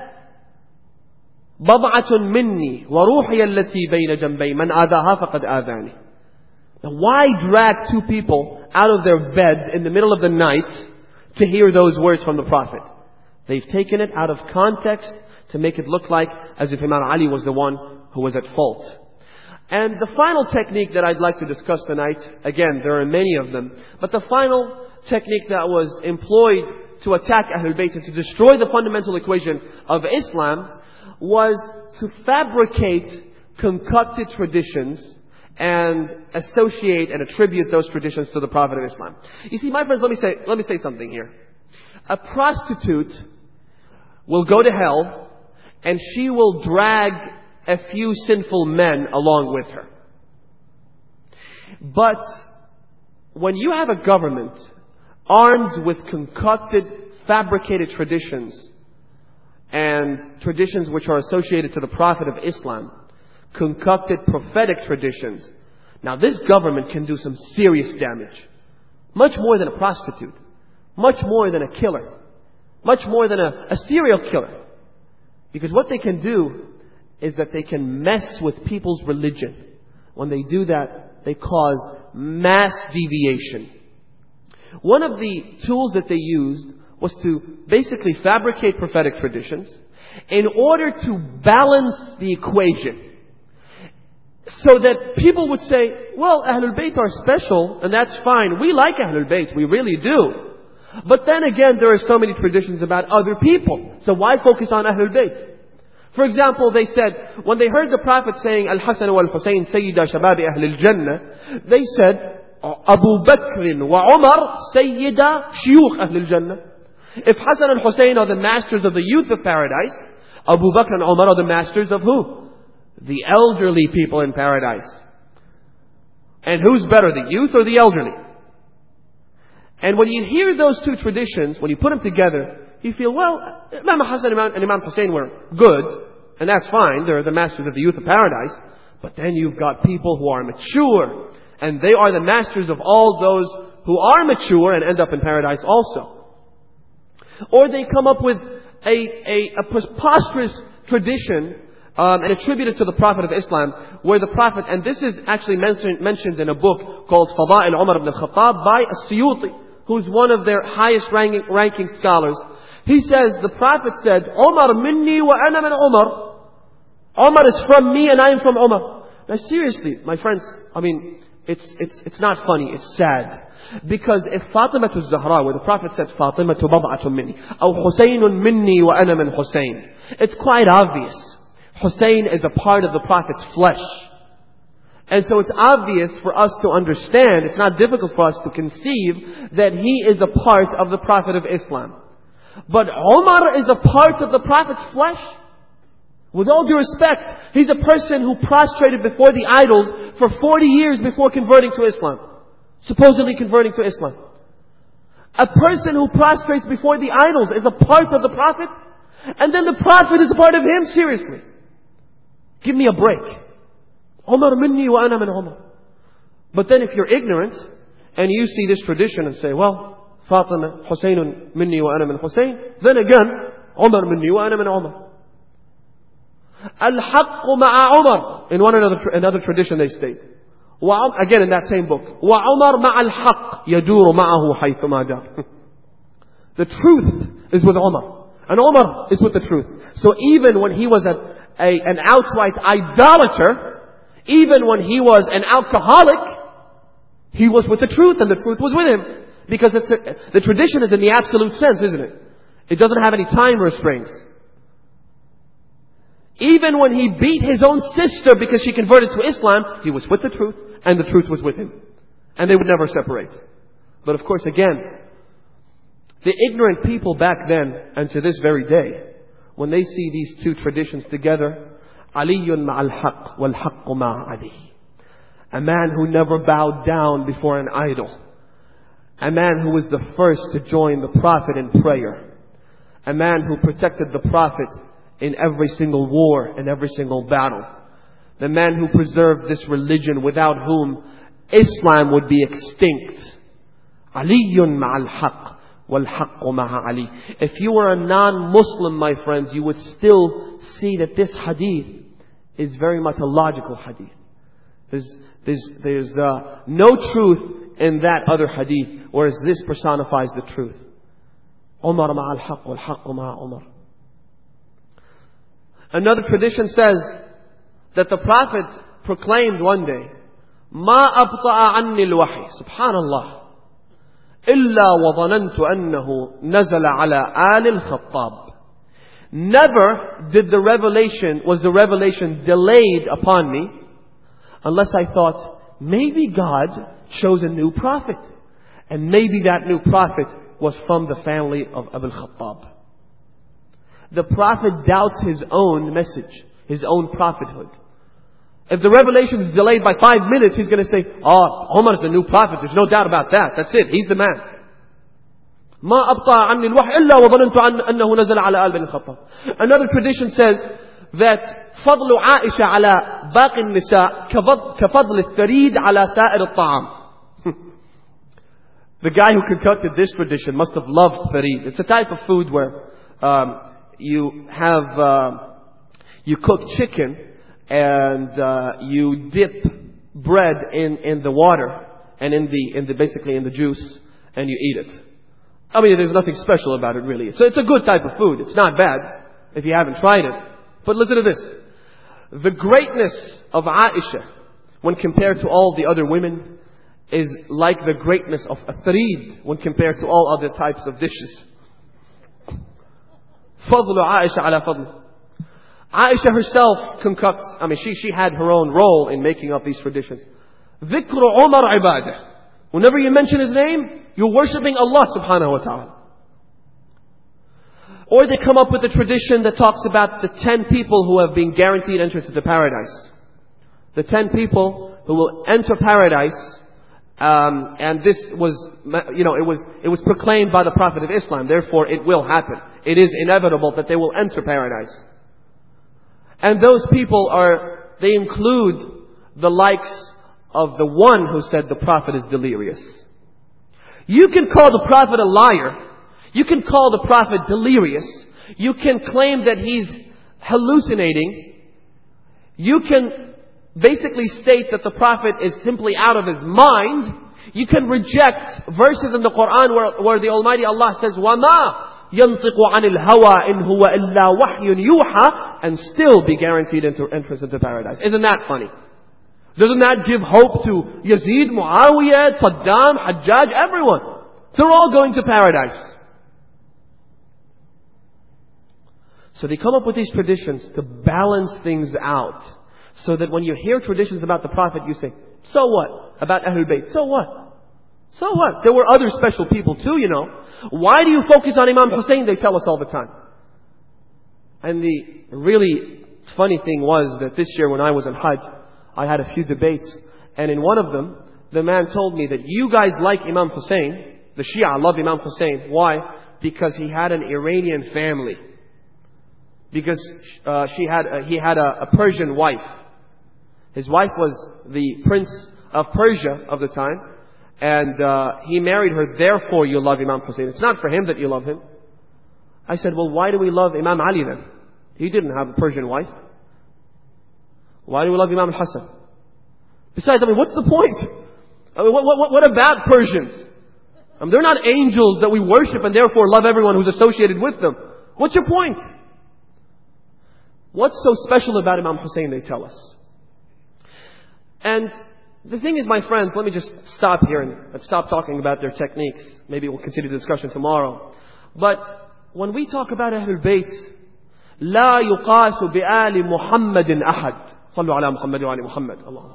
بضعة مني وروحي التي بين جنبي من آذاها فقد آذاني. Now why drag two people out of their beds in the middle of the night to hear those words from the Prophet? They've taken it out of context to make it look like as if Imam Ali was the one who was at fault. And the final technique that I'd like to discuss tonight, again, there are many of them, but the final technique that was employed to attack Ahlul Bayt and to destroy the fundamental equation of Islam was to fabricate concocted traditions and associate and attribute those traditions to the Prophet of Islam. You see, my friends, let me say something here. A prostitute will go to hell, and she will drag a few sinful men along with her. But when you have a government armed with concocted, fabricated traditions, and traditions which are associated to the Prophet of Islam, concocted prophetic traditions, now this government can do some serious damage. Much more than a prostitute. Much more than a killer. Much more than a serial killer. Because what they can do is that they can mess with people's religion. When they do that, they cause mass deviation. One of the tools that they used was to basically fabricate prophetic traditions in order to balance the equation. So that people would say, well, Ahlul Bayt are special, and that's fine. We like Ahlul Bayt, we really do. But then again, there are so many traditions about other people. So why focus on Ahlul Bayt? For example, they said, when they heard the Prophet saying, Al-Hasan wal-Husayn Sayyida Shababi Ahlul Jannah, they said, Abu Bakr wa Umar Sayyida Shiyukh Ahlul Jannah. If Hasan and Husayn are the masters of the youth of paradise, Abu Bakr and Umar are the masters of who? The elderly people in paradise. And who's better, the youth or the elderly? And when you hear those two traditions, when you put them together, you feel, well, Imam Hassan and Imam Hussein were good, and that's fine, they're the masters of the youth of paradise. But then you've got people who are mature, and they are the masters of all those who are mature and end up in paradise also. Or they come up with a preposterous tradition and attributed to the Prophet of Islam, where the Prophet, and this is actually mentioned in a book called Fada'il Umar ibn al-Khattab by As-Suyuti, who's one of their highest ranking scholars. He says, the Prophet said, Umar minni wa ana min Umar. Umar is from me and I am from Umar. Now seriously, my friends, it's not funny, it's sad. Because if Fatima to Zahra, where the Prophet said, Fatima to bad'atun minni, or Husaynun minni wa ana min Husayn, it's quite obvious. Hussein is a part of the Prophet's flesh. And so it's obvious for us to understand, it's not difficult for us to conceive that he is a part of the Prophet of Islam. But Umar is a part of the Prophet's flesh. With all due respect, he's a person who prostrated before the idols for 40 years before converting to Islam. Supposedly converting to Islam. A person who prostrates before the idols is a part of the Prophet, and then the Prophet is a part of him? Seriously. Give me a break. Umar minni wa ana min Umar. But then if you're ignorant, and you see this tradition and say, well, Fatima, Husaynun minni wa ana min Husayn, then again, Umar minni wa ana min Umar. Al-haqqu ma'a Umar. In another tradition they state. Again in that same book. وَعُمَرْ مَعَ الْحَقِّ يَدُورُ مَعَهُ حَيْثُمَا دَارَ. The truth is with Umar. And Umar is with the truth. So even when he was an outright idolater, even when he was an alcoholic, he was with the truth and the truth was with him. Because the tradition is in the absolute sense, isn't it? It doesn't have any time restraints. Even when he beat his own sister because she converted to Islam, he was with the truth and the truth was with him. And they would never separate. But of course, again, the ignorant people back then and to this very day, when they see these two traditions together, Aliyun ma'al haqq wal haqqu ma'a Ali. A man who never bowed down before an idol. A man who was the first to join the Prophet in prayer. A man who protected the Prophet in every single war, in every single battle. The man who preserved this religion without whom Islam would be extinct. Aliyun ma'al haqq wal haqqu ma'a Ali. If you were a non-Muslim, my friends, you would still see that this hadith is very much a logical hadith. There's no truth in that other hadith, whereas this personifies the truth. Umar ma'al haqq wal haqqu ma'a Umar. Another tradition says that the Prophet proclaimed one day, "Ma abta'a anni al-wahy." Subhanallah. "Illa wa dhanantu annahu nazala ala ali al-Khattab." Never was the revelation delayed upon me, unless I thought, maybe God chose a new prophet. And maybe that new prophet was from the family of Abu al-Khattab. The Prophet doubts his own message, his own prophethood. If the revelation is delayed by 5 minutes, he's going to say, Umar is the new prophet. There's no doubt about that. That's it. He's the man. ما أبطأ عني الوحي إلا وظننت أنه نزل على آل بن الخطاب. Another tradition says that فضل عائشة على باقي النساء كفضل الثريد على سائر الطعام. The guy who concocted this tradition must have loved tharid. It's a type of food where you cook chicken and you dip bread in the water and basically in the juice, and you eat it. There's nothing special about it really. So it's a good type of food. It's not bad if you haven't tried it. But listen to this. The greatness of Aisha, when compared to all the other women, is like the greatness of a tharid when compared to all other types of dishes. فضل عائشة على فضل. Aisha herself concocts, she had her own role in making up these traditions. ذكر عمر عبادة. Whenever you mention his name, you're worshipping Allah subhanahu wa ta'ala. Or they come up with a tradition that talks about the 10 people who have been guaranteed entrance into paradise. The 10 people who will enter paradise, and this was, it was proclaimed by the Prophet of Islam. Therefore, it will happen. It is inevitable that they will enter paradise. And those people they include the likes of the one who said the Prophet is delirious. You can call the Prophet a liar. You can call the Prophet delirious. You can claim that he's hallucinating. You can basically state that the Prophet is simply out of his mind. You can reject verses in the Quran where the Almighty Allah says, وَمَا يَنطِقُ عَنِ الْهَوَىٰ إِنْ هُوَ إِلَّا وَحْيٌ يُوحَىٰ, and still be guaranteed entrance into paradise. Isn't that funny? Doesn't that give hope to Yazid, Muawiyah, Saddam, Hajjaj, everyone? They're all going to paradise. So they come up with these traditions to balance things out. So that when you hear traditions about the Prophet, you say, so what? About Ahlul Bayt, so what? So what? There were other special people too, you know. Why do you focus on Imam Hussein? They tell us all the time. And the really funny thing was that this year when I was in Hajj, I had a few debates. And in one of them, the man told me that you guys like Imam Hussein. The Shia love Imam Hussein. Why? Because he had an Iranian family. Because he had a Persian wife. His wife was the prince of Persia of the time. And he married her, therefore you love Imam Hussein. It's not for him that you love him. I said, well, why do we love Imam Ali then? He didn't have a Persian wife. Why do we love Imam al-Hassan? Besides, what's the point? What about Persians? They're not angels that we worship and therefore love everyone who's associated with them. What's your point? What's so special about Imam Hussein, they tell us. And the thing is, my friends, let me just stop here and stop talking about their techniques. Maybe we'll continue the discussion tomorrow. But when we talk about Ahlul Bayt, لا يقاس بآل محمد أحد. صلوا على محمد وعلى محمد. اللهم.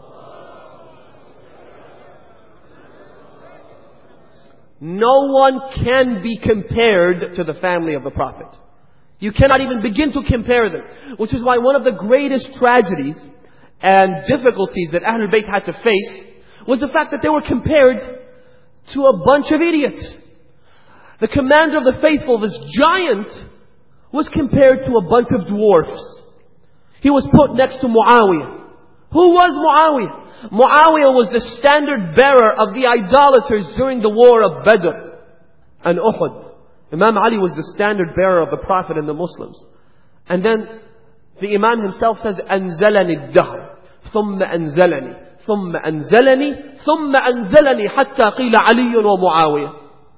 No one can be compared to the family of the Prophet. You cannot even begin to compare them. Which is why one of the greatest tragedies and difficulties that Ahlul Bayt had to face was the fact that they were compared to a bunch of idiots. The commander of the faithful, this giant, was compared to a bunch of dwarfs. He was put next to Muawiyah. Who was Muawiyah? Muawiyah was the standard bearer of the idolaters during the war of Badr and Uhud. Imam Ali was the standard bearer of the Prophet and the Muslims. And then the Imam himself says, أنزلني الدهر ثم أنزلني ثم أنزلني ثم أنزلني حتى قيل علي ومعاوية.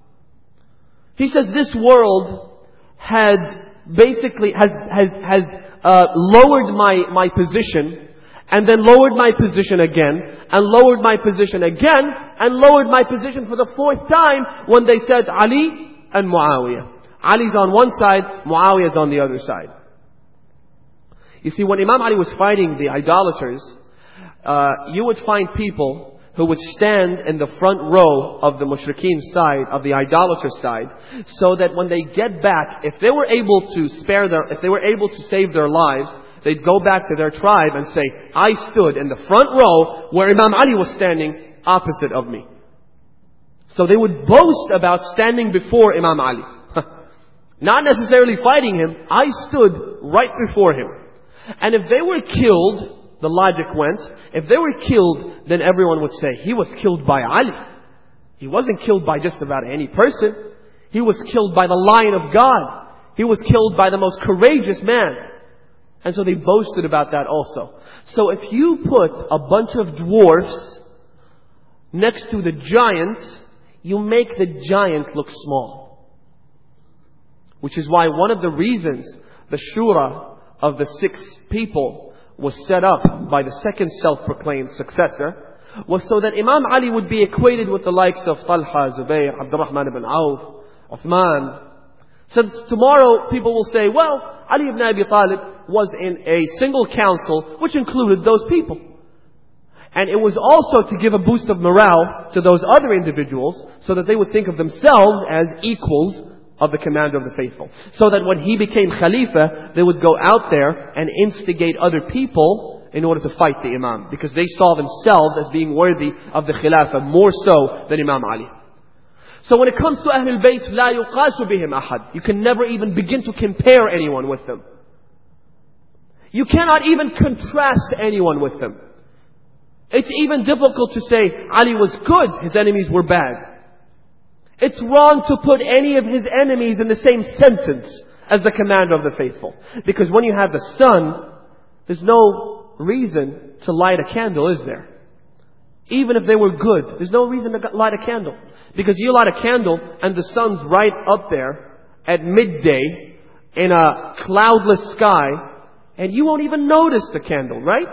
He says this world had basically has lowered my position, and then lowered my position again, and lowered my position again, and lowered my position for the fourth time when they said Ali and Muawiyah. Ali's on one side, Muawiyah's on the other side. You see, when Imam Ali was fighting the idolaters, you would find people who would stand in the front row of the mushrikeen side, of the idolater side, so that when they get back, if they were able to save their lives, they'd go back to their tribe and say, I stood in the front row where Imam Ali was standing opposite of me. So they would boast about standing before Imam Ali. Not necessarily fighting him. I stood right before him. And if they were killed, the logic went, if they were killed, then everyone would say, he was killed by Ali. He wasn't killed by just about any person. He was killed by the Lion of God. He was killed by the most courageous man. And so they boasted about that also. So if you put a bunch of dwarfs next to the giant, you make the giant look small. Which is why one of the reasons the Shura of the 6 people was set up by the second self-proclaimed successor, was so that Imam Ali would be equated with the likes of Talha, Zubayr, Abdurrahman ibn Auf, Uthman. So tomorrow people will say, well, Ali ibn Abi Talib was in a single council which included those people. And it was also to give a boost of morale to those other individuals so that they would think of themselves as equals of the commander of the faithful. So that when he became Khalifa, they would go out there and instigate other people in order to fight the Imam. Because they saw themselves as being worthy of the Khilafah more so than Imam Ali. So when it comes to Ahlul Bayt, لا يقاس بهم أحد. You can never even begin to compare anyone with them. You cannot even contrast anyone with them. It's even difficult to say Ali was good, his enemies were bad. It's wrong to put any of his enemies in the same sentence as the commander of the faithful. Because when you have the son, there's no reason to light a candle, is there? Even if they were good, there's no reason to light a candle. Because you light a candle and the sun's right up there at midday in a cloudless sky, and you won't even notice the candle, right?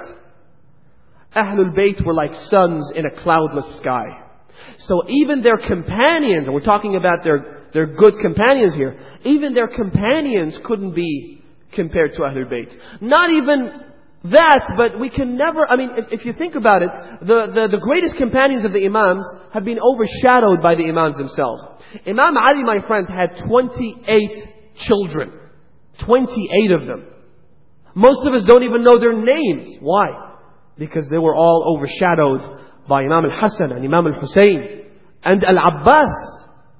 Ahlul Bayt were like suns in a cloudless sky. So even their companions, and we're talking about their good companions here, even their companions couldn't be compared to Ahlul Bayt. Not even that, but we can never, if you think about it, the greatest companions of the Imams have been overshadowed by the Imams themselves. Imam Ali, my friend, had 28 children. 28 of them. Most of us don't even know their names. Why? Because they were all overshadowed by Imam al-Hassan and Imam al-Hussein and al-Abbas.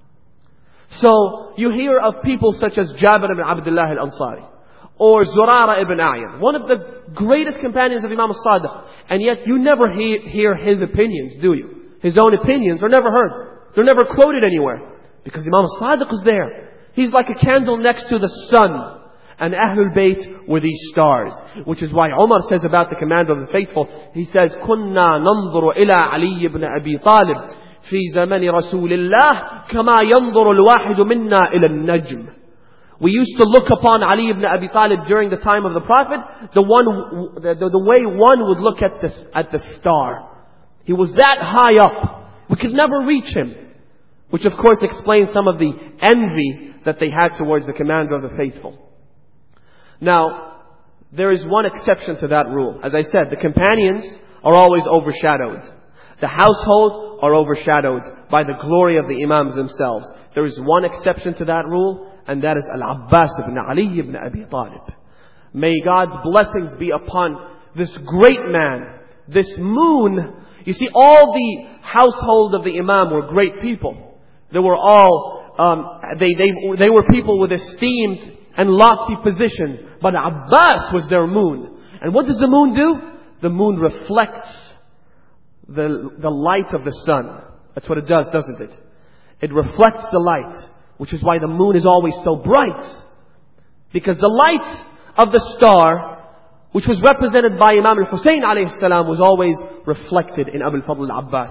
So you hear of people such as Jabir ibn Abdullah al-Ansari or Zurara ibn A'yan, one of the greatest companions of Imam al-Sadiq, and yet you never hear his opinions, do you? His own opinions are never heard. They're never quoted anywhere because Imam al-Sadiq is there. He's like a candle next to the sun. And Ahlul Bayt were these stars. Which is why Umar says about the commander of the faithful, he says, كُنَّا نَنظُرُ إِلَىٰ عَلِيِّ بْنِ أَبِي طَالِبٍ فِي زَمَنِ رَسُولِ اللَّهِ كَمَا يَنظُرُ الْوَاحِدُ مِنَّا إِلَى النَّجْمِ. We used to look upon Ali ibn Abi Talib during the time of the Prophet, the way one would look at the star. He was that high up. We could never reach him. Which of course explains some of the envy that they had towards the commander of the faithful. Now, there is one exception to that rule. As I said, the companions are always overshadowed. The household are overshadowed by the glory of the Imams themselves. There is one exception to that rule, and that is Al-Abbas ibn Ali ibn Abi Talib. May God's blessings be upon this great man, this moon. You see, all the household of the Imam were great people. They were all, they were people with esteemed and lofty positions. But Abbas was their moon. And what does the moon do? The moon reflects the light of the sun. That's what it does, doesn't it? It reflects the light, which is why the moon is always so bright. Because the light of the star, which was represented by Imam al-Hussein alayhi salam, was always reflected in Abu al-Fadl al-Abbas.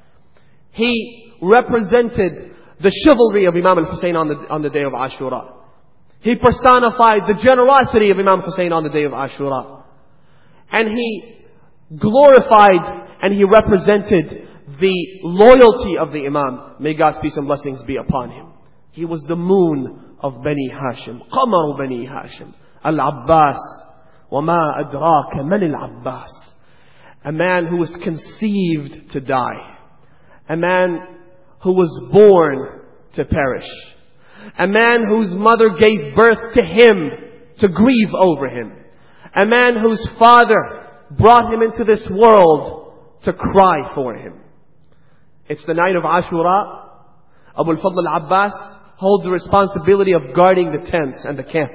He represented the chivalry of Imam al-Hussein on the day of Ashura. He personified the generosity of Imam Hussein on the day of Ashura. And he glorified and he represented the loyalty of the Imam. May God's peace and blessings be upon him. He was the moon of Bani Hashim. Qamaru Bani Hashim. Al-Abbas. وَمَا أَدْرَاكَ مَنِ الْعَبَّاسِ. A man who was conceived to die. A man who was born to perish. A man whose mother gave birth to him to grieve over him. A man whose father brought him into this world to cry for him. It's the night of Ashura. Abu al-Fadl al-Abbas holds the responsibility of guarding the tents and the camp.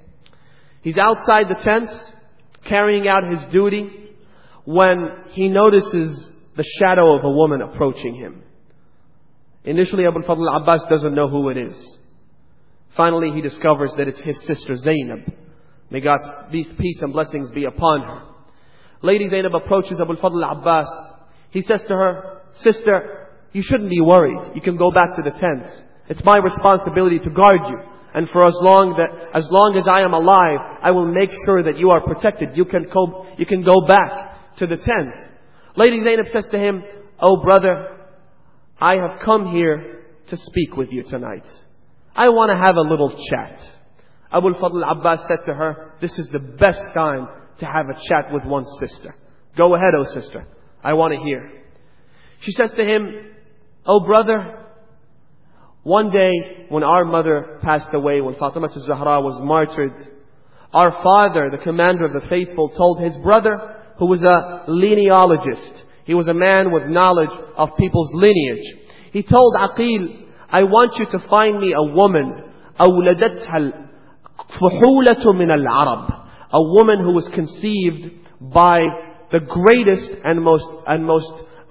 He's outside the tents, carrying out his duty, when he notices the shadow of a woman approaching him. Initially, Abu al-Fadl al-Abbas doesn't know who it is. Finally, he discovers that it's his sister Zainab. May God's peace and blessings be upon her. Lady Zainab approaches Abu al-Fadl al-Abbas. He says to her, "Sister, you shouldn't be worried. You can go back to the tents. It's my responsibility to guard you. And for as long as I am alive, I will make sure that you are protected. You can go back to the tent." Lady Zainab says to him, "Oh brother, I have come here to speak with you tonight. I want to have a little chat." Abu al-Fadl al-Abbas said to her, "This is the best time to have a chat with one's sister. Go ahead, oh sister. I want to hear." She says to him, "Oh brother, one day when our mother passed away, when Fatima al-Zahra was martyred, our father, the commander of the faithful, told his brother, who was a genealogist. He was a man with knowledge of people's lineage. He told Aqil, I want you to find me a woman, أولدتها الفحولة من العرب, a woman who was conceived by the greatest and most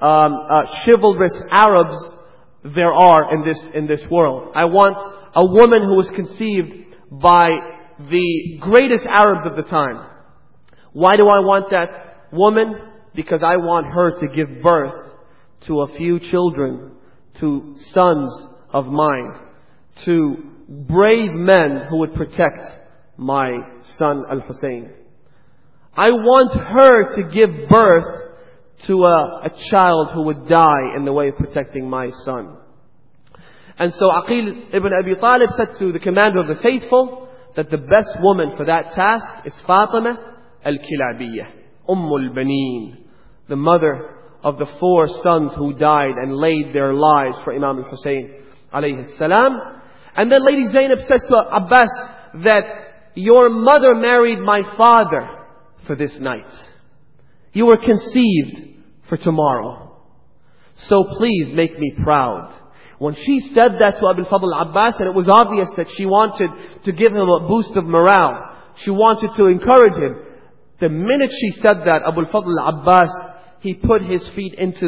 chivalrous Arabs there are in this world. I want a woman who was conceived by the greatest Arabs of the time. Why do I want that? woman because I want her to give birth to a few children, to sons of mine, to brave men who would protect my son Al-Hussein. I want her to give birth to a child who would die in the way of protecting my son. And so Aqil ibn Abi Talib said to the commander of the faithful that the best woman for that task is Fatima al-Kilabiyah, al-Baneen, the mother of the 4 sons who died and laid their lives for Imam al-Hussein alayhi salam. And then Lady Zainab says to Abbas that your mother married my father for this night. You were conceived for tomorrow. So please make me proud. When she said that to Abu al-Fadl Abbas, and it was obvious that she wanted to give him a boost of morale, she wanted to encourage him. The minute she said that, Abu al-Fadl Abbas, he put his feet into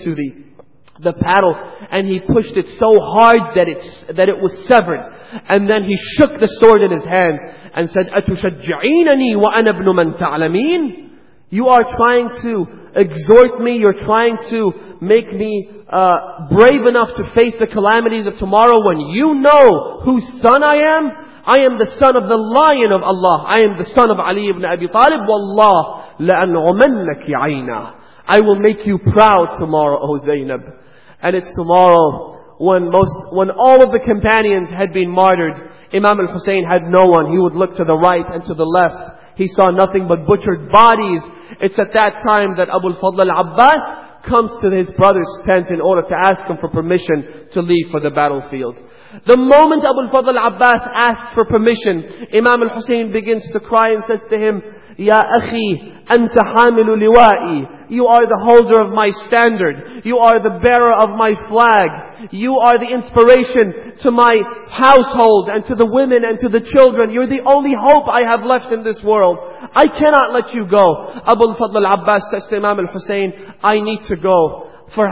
the paddle, and he pushed it so hard that it was severed. And then he shook the sword in his hand and said, "Atushajja'inani wa ana ibnu man ta'lamin?" You are trying to exhort me, you're trying to make me brave enough to face the calamities of tomorrow when you know whose son I am? I am the son of the Lion of Allah. I am the son of Ali ibn Abi Talib. Wallah, la'an'umannaki ayna. I will make you proud tomorrow, O Zainab. And it's tomorrow when all of the companions had been martyred. Imam al-Hussein had no one. He would look to the right and to the left. He saw nothing but butchered bodies. It's at that time that Abu al-Fadl al-Abbas comes to his brother's tent in order to ask him for permission to leave for the battlefield. The moment Abu al-Fadl al-Abbas asks for permission, Imam al-Hussein begins to cry and says to him, "Ya akhi, anta hamilu liwa'i." You are the holder of my standard. You are the bearer of my flag. You are the inspiration to my household and to the women and to the children. You're the only hope I have left in this world. I cannot let you go. Abu al-Fadl al-Abbas says to Imam al-Hussein, I need to go. For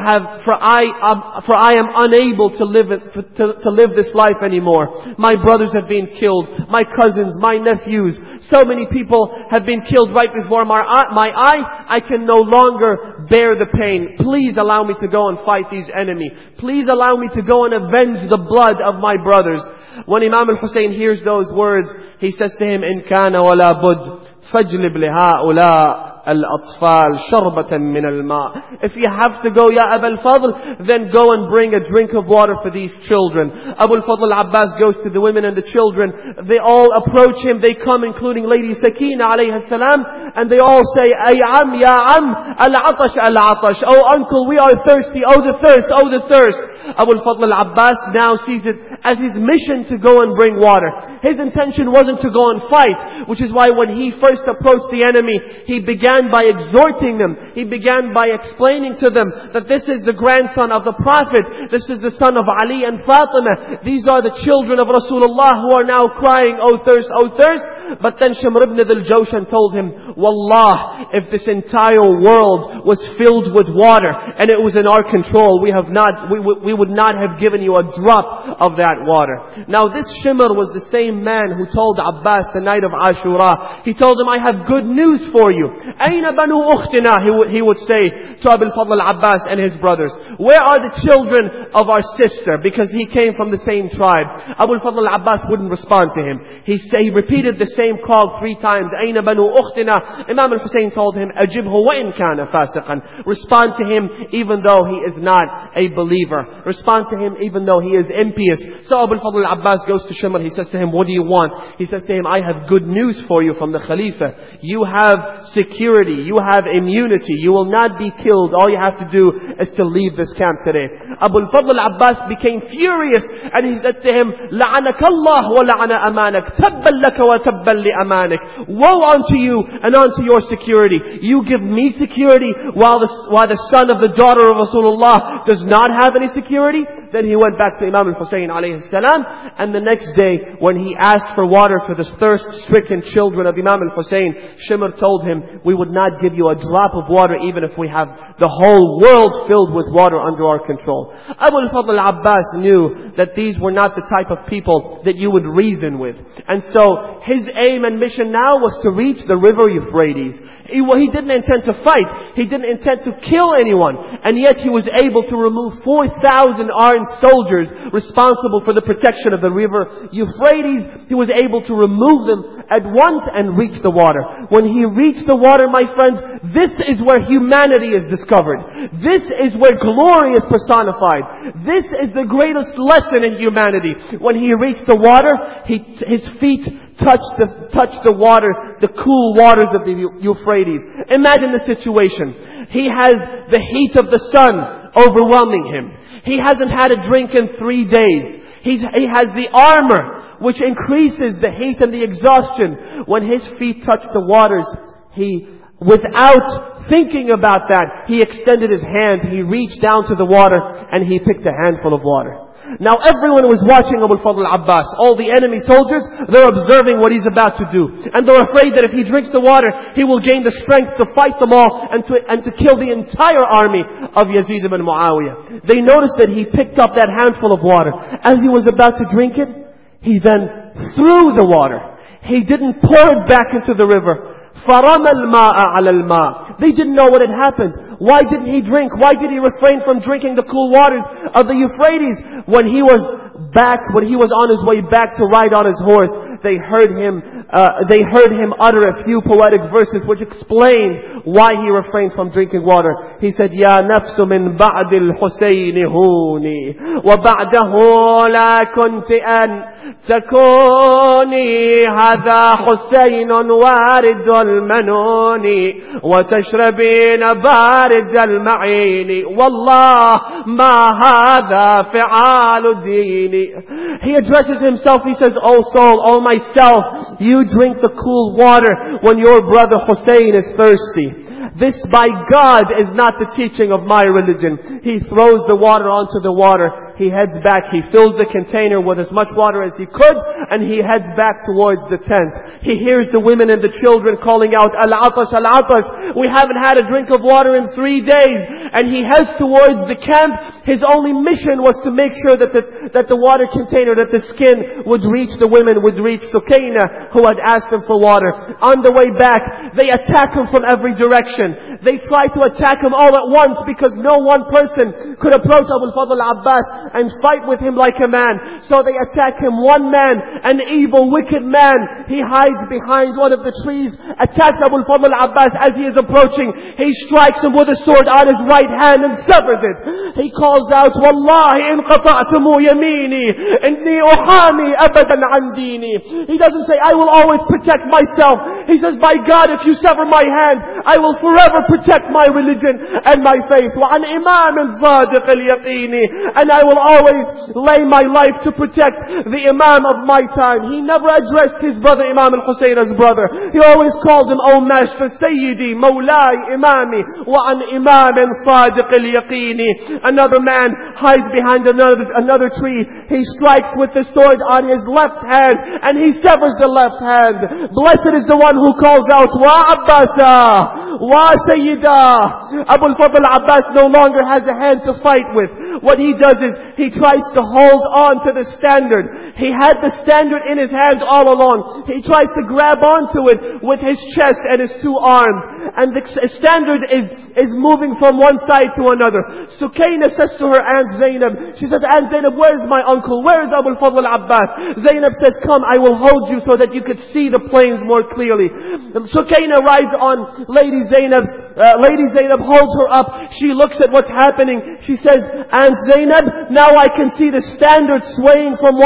I am unable to live this life anymore. My brothers have been killed. My cousins, my nephews. So many people have been killed right before my eye. I can no longer bear the pain. Please allow me to go and fight these enemies. Please allow me to go and avenge the blood of my brothers. When Imam al-Hussein hears those words, he says to him, "In kana wala bud, fajlib lihaula al-atfal sharbatan min al-ma." If you have to go, Ya Abu al-Fadl, then go and bring a drink of water for these children. Abu al-Fadl Abbas goes to the women and the children. They all approach him. They come, including Lady Sakina alayhi salam, and they all say, "Ay am, ya am, al-atash, al-atash." Oh uncle, we are thirsty. Oh the thirst, oh the thirst. Abu al-Fadl al-Abbas now sees it as his mission to go and bring water. His intention wasn't to go and fight, which is why when he first approached the enemy, he began by exhorting them. He began by explaining to them that this is the grandson of the Prophet. This is the son of Ali and Fatima. These are the children of Rasulullah who are now crying, "Oh thirst, oh thirst." But then Shimr ibn al-Jawshan told him, "Wallah, if this entire world was filled with water and it was in our control, we would not have given you a drop of that water." Now this Shimr was the same man who told Abbas the night of Ashura. He told him, "I have good news for you." "Ayna banu ukhtina," he would say to Abu al-Fadl al-Abbas and his brothers. "Where are the children of our sister?" Because he came from the same tribe. Abu al-Fadl al-Abbas wouldn't respond to him. He repeated the same call 3 times. "Ayna banu ukhtina." Imam al-Hussein told him, "Ajibhu wa in kana fasiqan." Respond to him even though he is not a believer. Respond to him even though he is impious. So Abu al-Fadl al-Abbas goes to Shimr. He says to him, "What do you want?" He says to him, "I have good news for you from the Khalifa. You have security. You have immunity. You will not be killed. All you have to do is to leave this camp today." Abu al-Fadl al-Abbas became furious and he said to him, "La'anaka Allah wa la'ana amanak. Tabban laka wa tabban li amanik." Woe unto you and unto your security. You give me security while the son of the daughter of Rasulullah does not have any security? Then he went back to Imam al-Husayn alayhi salam. And the next day, when he asked for water for the thirst-stricken children of Imam al-Husayn, Shimr told him, we would not give you a drop of water even if we have the whole world filled with water under our control. Abu al-Fadl al-Abbas knew that these were not the type of people that you would reason with. And so his aim and mission now was to reach the river Euphrates. He didn't intend to fight. He didn't intend to kill anyone. And yet he was able to remove 4,000 armed soldiers responsible for the protection of the river Euphrates. He was able to remove them at once and reach the water. When he reached the water, my friends, this is where humanity is discovered. This is where glory is personified. This is the greatest lesson in humanity. When he reached the water, his feet touched the water, the cool waters of the Euphrates. Imagine the situation. He has the heat of the sun overwhelming him. He hasn't had a drink in 3 days. He has the armor, which increases the heat and the exhaustion. When his feet touched the waters, without thinking about that, he extended his hand, he reached down to the water, and he picked a handful of water. Now everyone was watching Abu al-Fadl al-Abbas. All the enemy soldiers, they're observing what he's about to do. And they're afraid that if he drinks the water, he will gain the strength to fight them all and to kill the entire army of Yazid ibn Muawiyah. They noticed that he picked up that handful of water. As he was about to drink it, he then threw the water. He didn't pour it back into the river. فَرَمَى الْمَاءَ عَلَى الْمَاءِ. They didn't know what had happened. Why didn't he drink? Why did he refrain from drinking the cool waters of the Euphrates? When he was on his way back to ride on his horse, they heard him utter a few poetic verses which explain why he refrained from drinking water. He said, يَا نَفْسُ مِنْ بَعْدِ الْحُسَيْنِ هُونِي وَبَعْدَهُ لَا كُنْتِ أَنْ تكوني هذا حسين وارد المنون وتشربين بارد المعين والله ما هذا فعال ديني. He addresses himself, he says, O soul, O myself, you drink the cool water when your brother Hussein is thirsty. This, by God, is not the teaching of my religion. He throws the water onto the water. He heads back. He fills the container with as much water as he could, and he heads back towards the tent. He hears the women and the children calling out, Al-Atash, Al-Atash. We haven't had a drink of water in 3 days. And he heads towards the camp. His only mission was to make sure that the water container, that the skin would reach the women, would reach Sukaina, who had asked him for water. On the way back, they attack him from every direction. They try to attack him all at once because no one person could approach Abu al-Fadl al-Abbas and fight with him like a man. So they attack him. One man, an evil, wicked man, he hides behind one of the trees, attacks Abu al-Fadl al-Abbas as he is approaching. He strikes him with a sword on his right hand and severs it. He calls out, Wallahi in qata'tumu yamini, inni uhami abadan an dini. He doesn't say, I will always protect myself. He says, by God, if you sever my hand, I will forever protect my religion and my faith. وَعَنْ إِمَامٍ صَادِقِ الْيَقِينِ. And I will always lay my life to protect the Imam of my time. He never addressed his brother Imam al-Husayn as brother. He always called him, O Master, Sayyidi, Mawlai, Imami. وَعَنْ إِمَامٍ صَادِقِ الْيَقِينِ. Another man hides behind another tree. He strikes with the sword on his left hand and he severs the left hand. Blessed is the one who calls out, Wa Abbasa, Wa Sayyida. Abu al-Fadl al-Abbas no longer has a hand to fight with. What he does is, he tries to hold on to the standard. He had the standard in his hand all along. He tries to grab onto it with his chest and his two arms. And the standard is moving from one side to another. Sukaina says to her Aunt Zainab, she says, Aunt Zainab, where is my uncle? Where is Abu al-Fadl al-Abbas? Zainab says, come, I will hold you so that you could see the plains more clearly. Sukaina rides on Lady Zainab. Lady Zainab holds her up. She looks at what's happening. She says, Aunt Zainab, now I can see the standard swaying from one side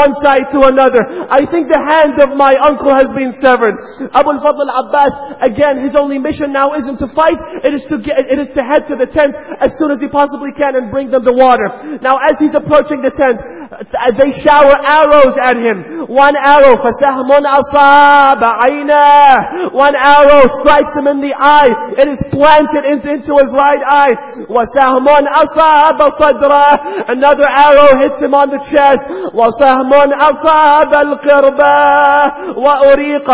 side to another. I think the hand of my uncle has been severed. Abu al-Fadl al-Abbas, again, his only mission now isn't to fight, it is to head to the tent as soon as he possibly can and bring them the water. Now as he's approaching the tent, they shower arrows at him. One arrow, فَسَهْمٌ أَصَابَ عَيْنَهُ. One arrow strikes him in the eye. It is planted into his right eye. وَسَهْمٌ أَصَابَ صَدْرَهُ. Another arrow hits him on the chest. وَسَهْمٌ أَصَابَ الْقِرْبَةِ وَأُرِيقَ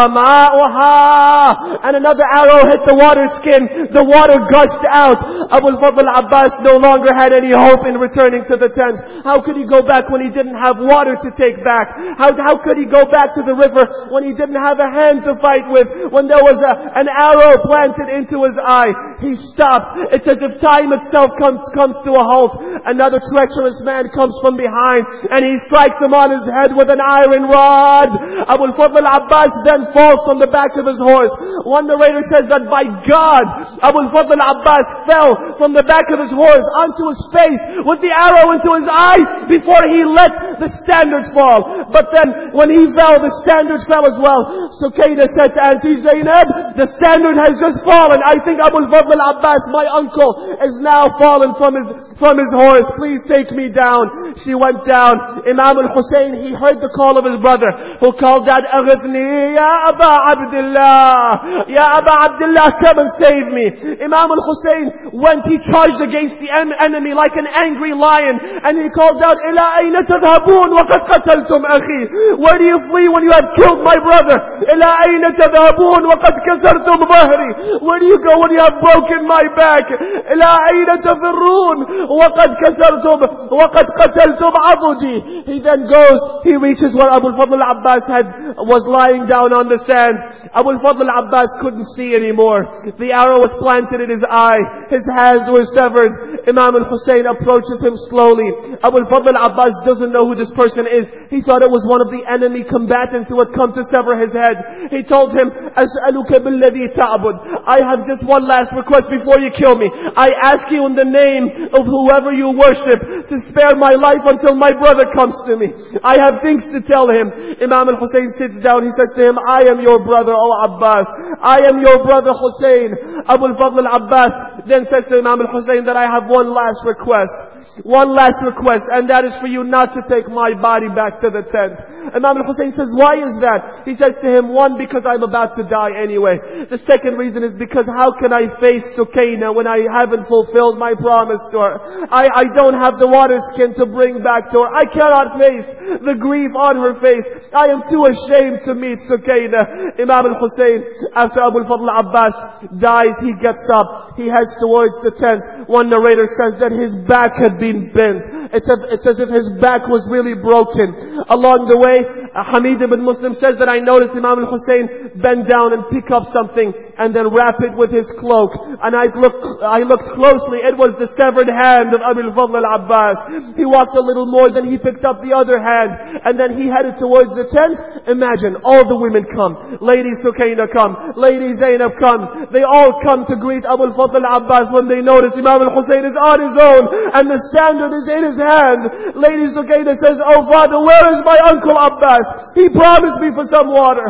مَاؤُهَا. And another arrow hit the water skin. The water gushed out. Abu al-Fadl al-Abbas no longer had any hope in returning to the tent. How could he go back when he didn't have water to take back? How could he go back to the river when he didn't have a hand to fight with? When there was an arrow planted into his eye? He stopped. It's as if time itself comes to a halt. Another treacherous man comes from behind and he strikes him on his head with an iron rod. Abu al-Fadl al-Abbas then falls from the back of his horse. One narrator says that by God, Abu al-Fadl al-Abbas fell from the back of his horse onto his face with the arrow into his eye before he let the standards fall. But then when he fell, the standard fell as well. Sukaina said to Auntie Zainab, the standard has just fallen. I think Abu al-Fadl al-Abbas, my uncle, is now fallen from his horse. Please take me down. She went down. Imam al-Hussein, he heard the call of his brother, who called out, Aghithni ya Aba Abdullah. Ya Aba Abdullah, come and save me. Imam al-Hussein went, he charged against the enemy like an angry lion, and he called out, Ila ayna tadhabun wa qad qataltum akhi. Where do you flee when you have killed my brother? Ila ayna tadhabun wa qad kasartum dhahri. Where do you go when you have broken my back? Ila ayna tafirrun wa qad kasartum wa qad qataltum abudi. He then goes, he reaches where Abu al-Fadl al-Abbas was lying down on the sand. Abu al-Fadl al-Abbas couldn't see anymore. The arrow was planted in his eye. His hands were severed. Imam al-Hussein approaches him slowly. Abu al-Fadl al-Abbas doesn't know who this person is. He thought it was one of the enemy combatants who had come to sever his head. He told him, As'aluka billadhi ta'bud. I have just one last request before you kill me. I ask you in the name of whoever you worship to spare my life until my brother comes to me. I have things to tell him. Imam al-Hussein sits down. He says to him, I am your brother, O Abbas. I am your brother Hussein. Abu al-Fadl al-Abbas then says to Imam al-Hussein that I have one last request. One last request, and that is for you not to take my body back to the tent. Imam al-Hussein says, why is that? He says to him, one, because I'm about to die anyway. The second reason is because how can I face Sukaina when I haven't fulfilled my promise to her? I don't have the water skin to bring back to her. I cannot face the grief on her face. I am too ashamed to meet Sukaina. Imam al-Hussein, after Abu al-Fadl al-Abbas dies, he gets up. He heads towards the tent. One narrator says that his back had been bent. It's as if his back was really broken. Along the way, Hamid ibn Muslim says that I noticed Imam al-Hussein bend down and pick up something and then wrap it with his cloak. And I looked closely. It was the severed hand of Abu al-Fadl al-Abbas. He walked a little more, then he picked up the other hand, and then he headed towards the tent. Imagine, all the women come. Lady Sukaina come. Lady Zainab comes. They all come to greet Abu al-Fadl al-Abbas when they notice Imam al-Hussein is on his own and the standard is in his hand. Lady Sukaina says, oh father, where is my uncle Abbas? He promised me for some water.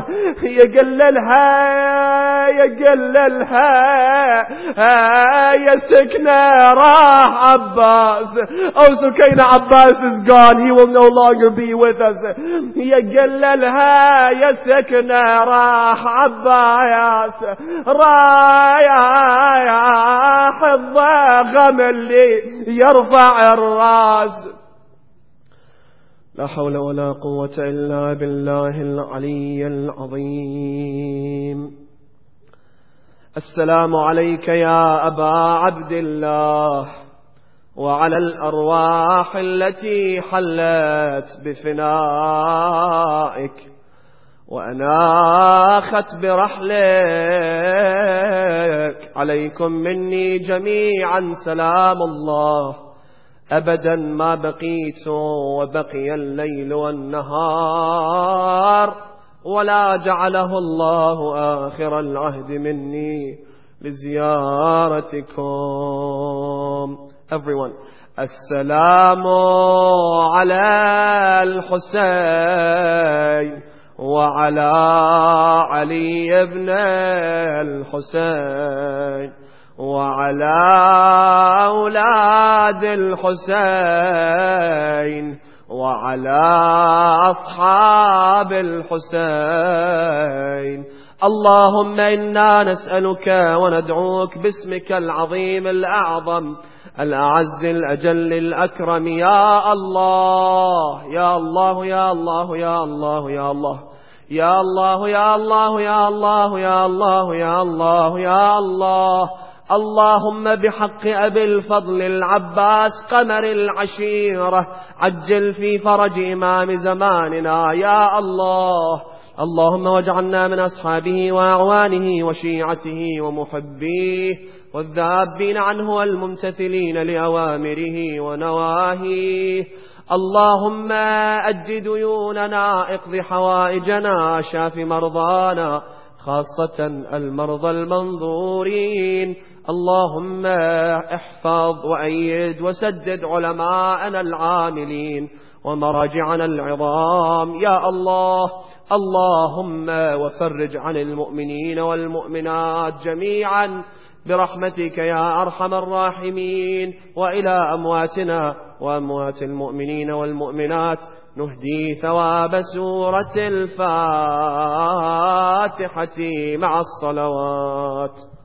Oh Sukaina, Abbas is gone. He will no longer be with us. يرفع الراس. لا حول ولا قوة إلا بالله العلي العظيم. السلام عليك يا أبا عبد الله وعلى الأرواح التي حلت بفنائك وأناخت برحلك. عليكم مني جميعا سلام الله أبدا ما بقيت وبقي الليل والنهار ولا جعله الله آخر العهد مني لزيارتكم. Everyone, السلام على الحسين وعلى علي بن الحسين وعلى أولاد الحسين وعلى أصحاب الحسين. اللهم إنا نسألك وندعوك باسمك العظيم الأعظم الأعز الأجل الأكرم، يا الله يا الله يا الله يا الله يا الله يا الله يا الله يا الله يا الله يا الله يا الله. اللهم بحق أبي الفضل العباس قمر العشيرة عجل في فرج إمام زماننا يا الله. اللهم واجعلنا من أصحابه وأعوانه وشيعته ومحبيه والذابين عنه والممتثلين لأوامره ونواهيه. اللهم أجد ديوننا، اقض حوائجنا، شاف مرضانا خاصة المرضى المنظورين. اللهم احفظ وأيد وسدد علماءنا العاملين ومراجعنا العظام يا الله. اللهم وفرج عن المؤمنين والمؤمنات جميعا برحمتك يا أرحم الراحمين. وإلى أمواتنا وأموات المؤمنين والمؤمنات نهدي ثواب سورة الفاتحة مع الصلوات.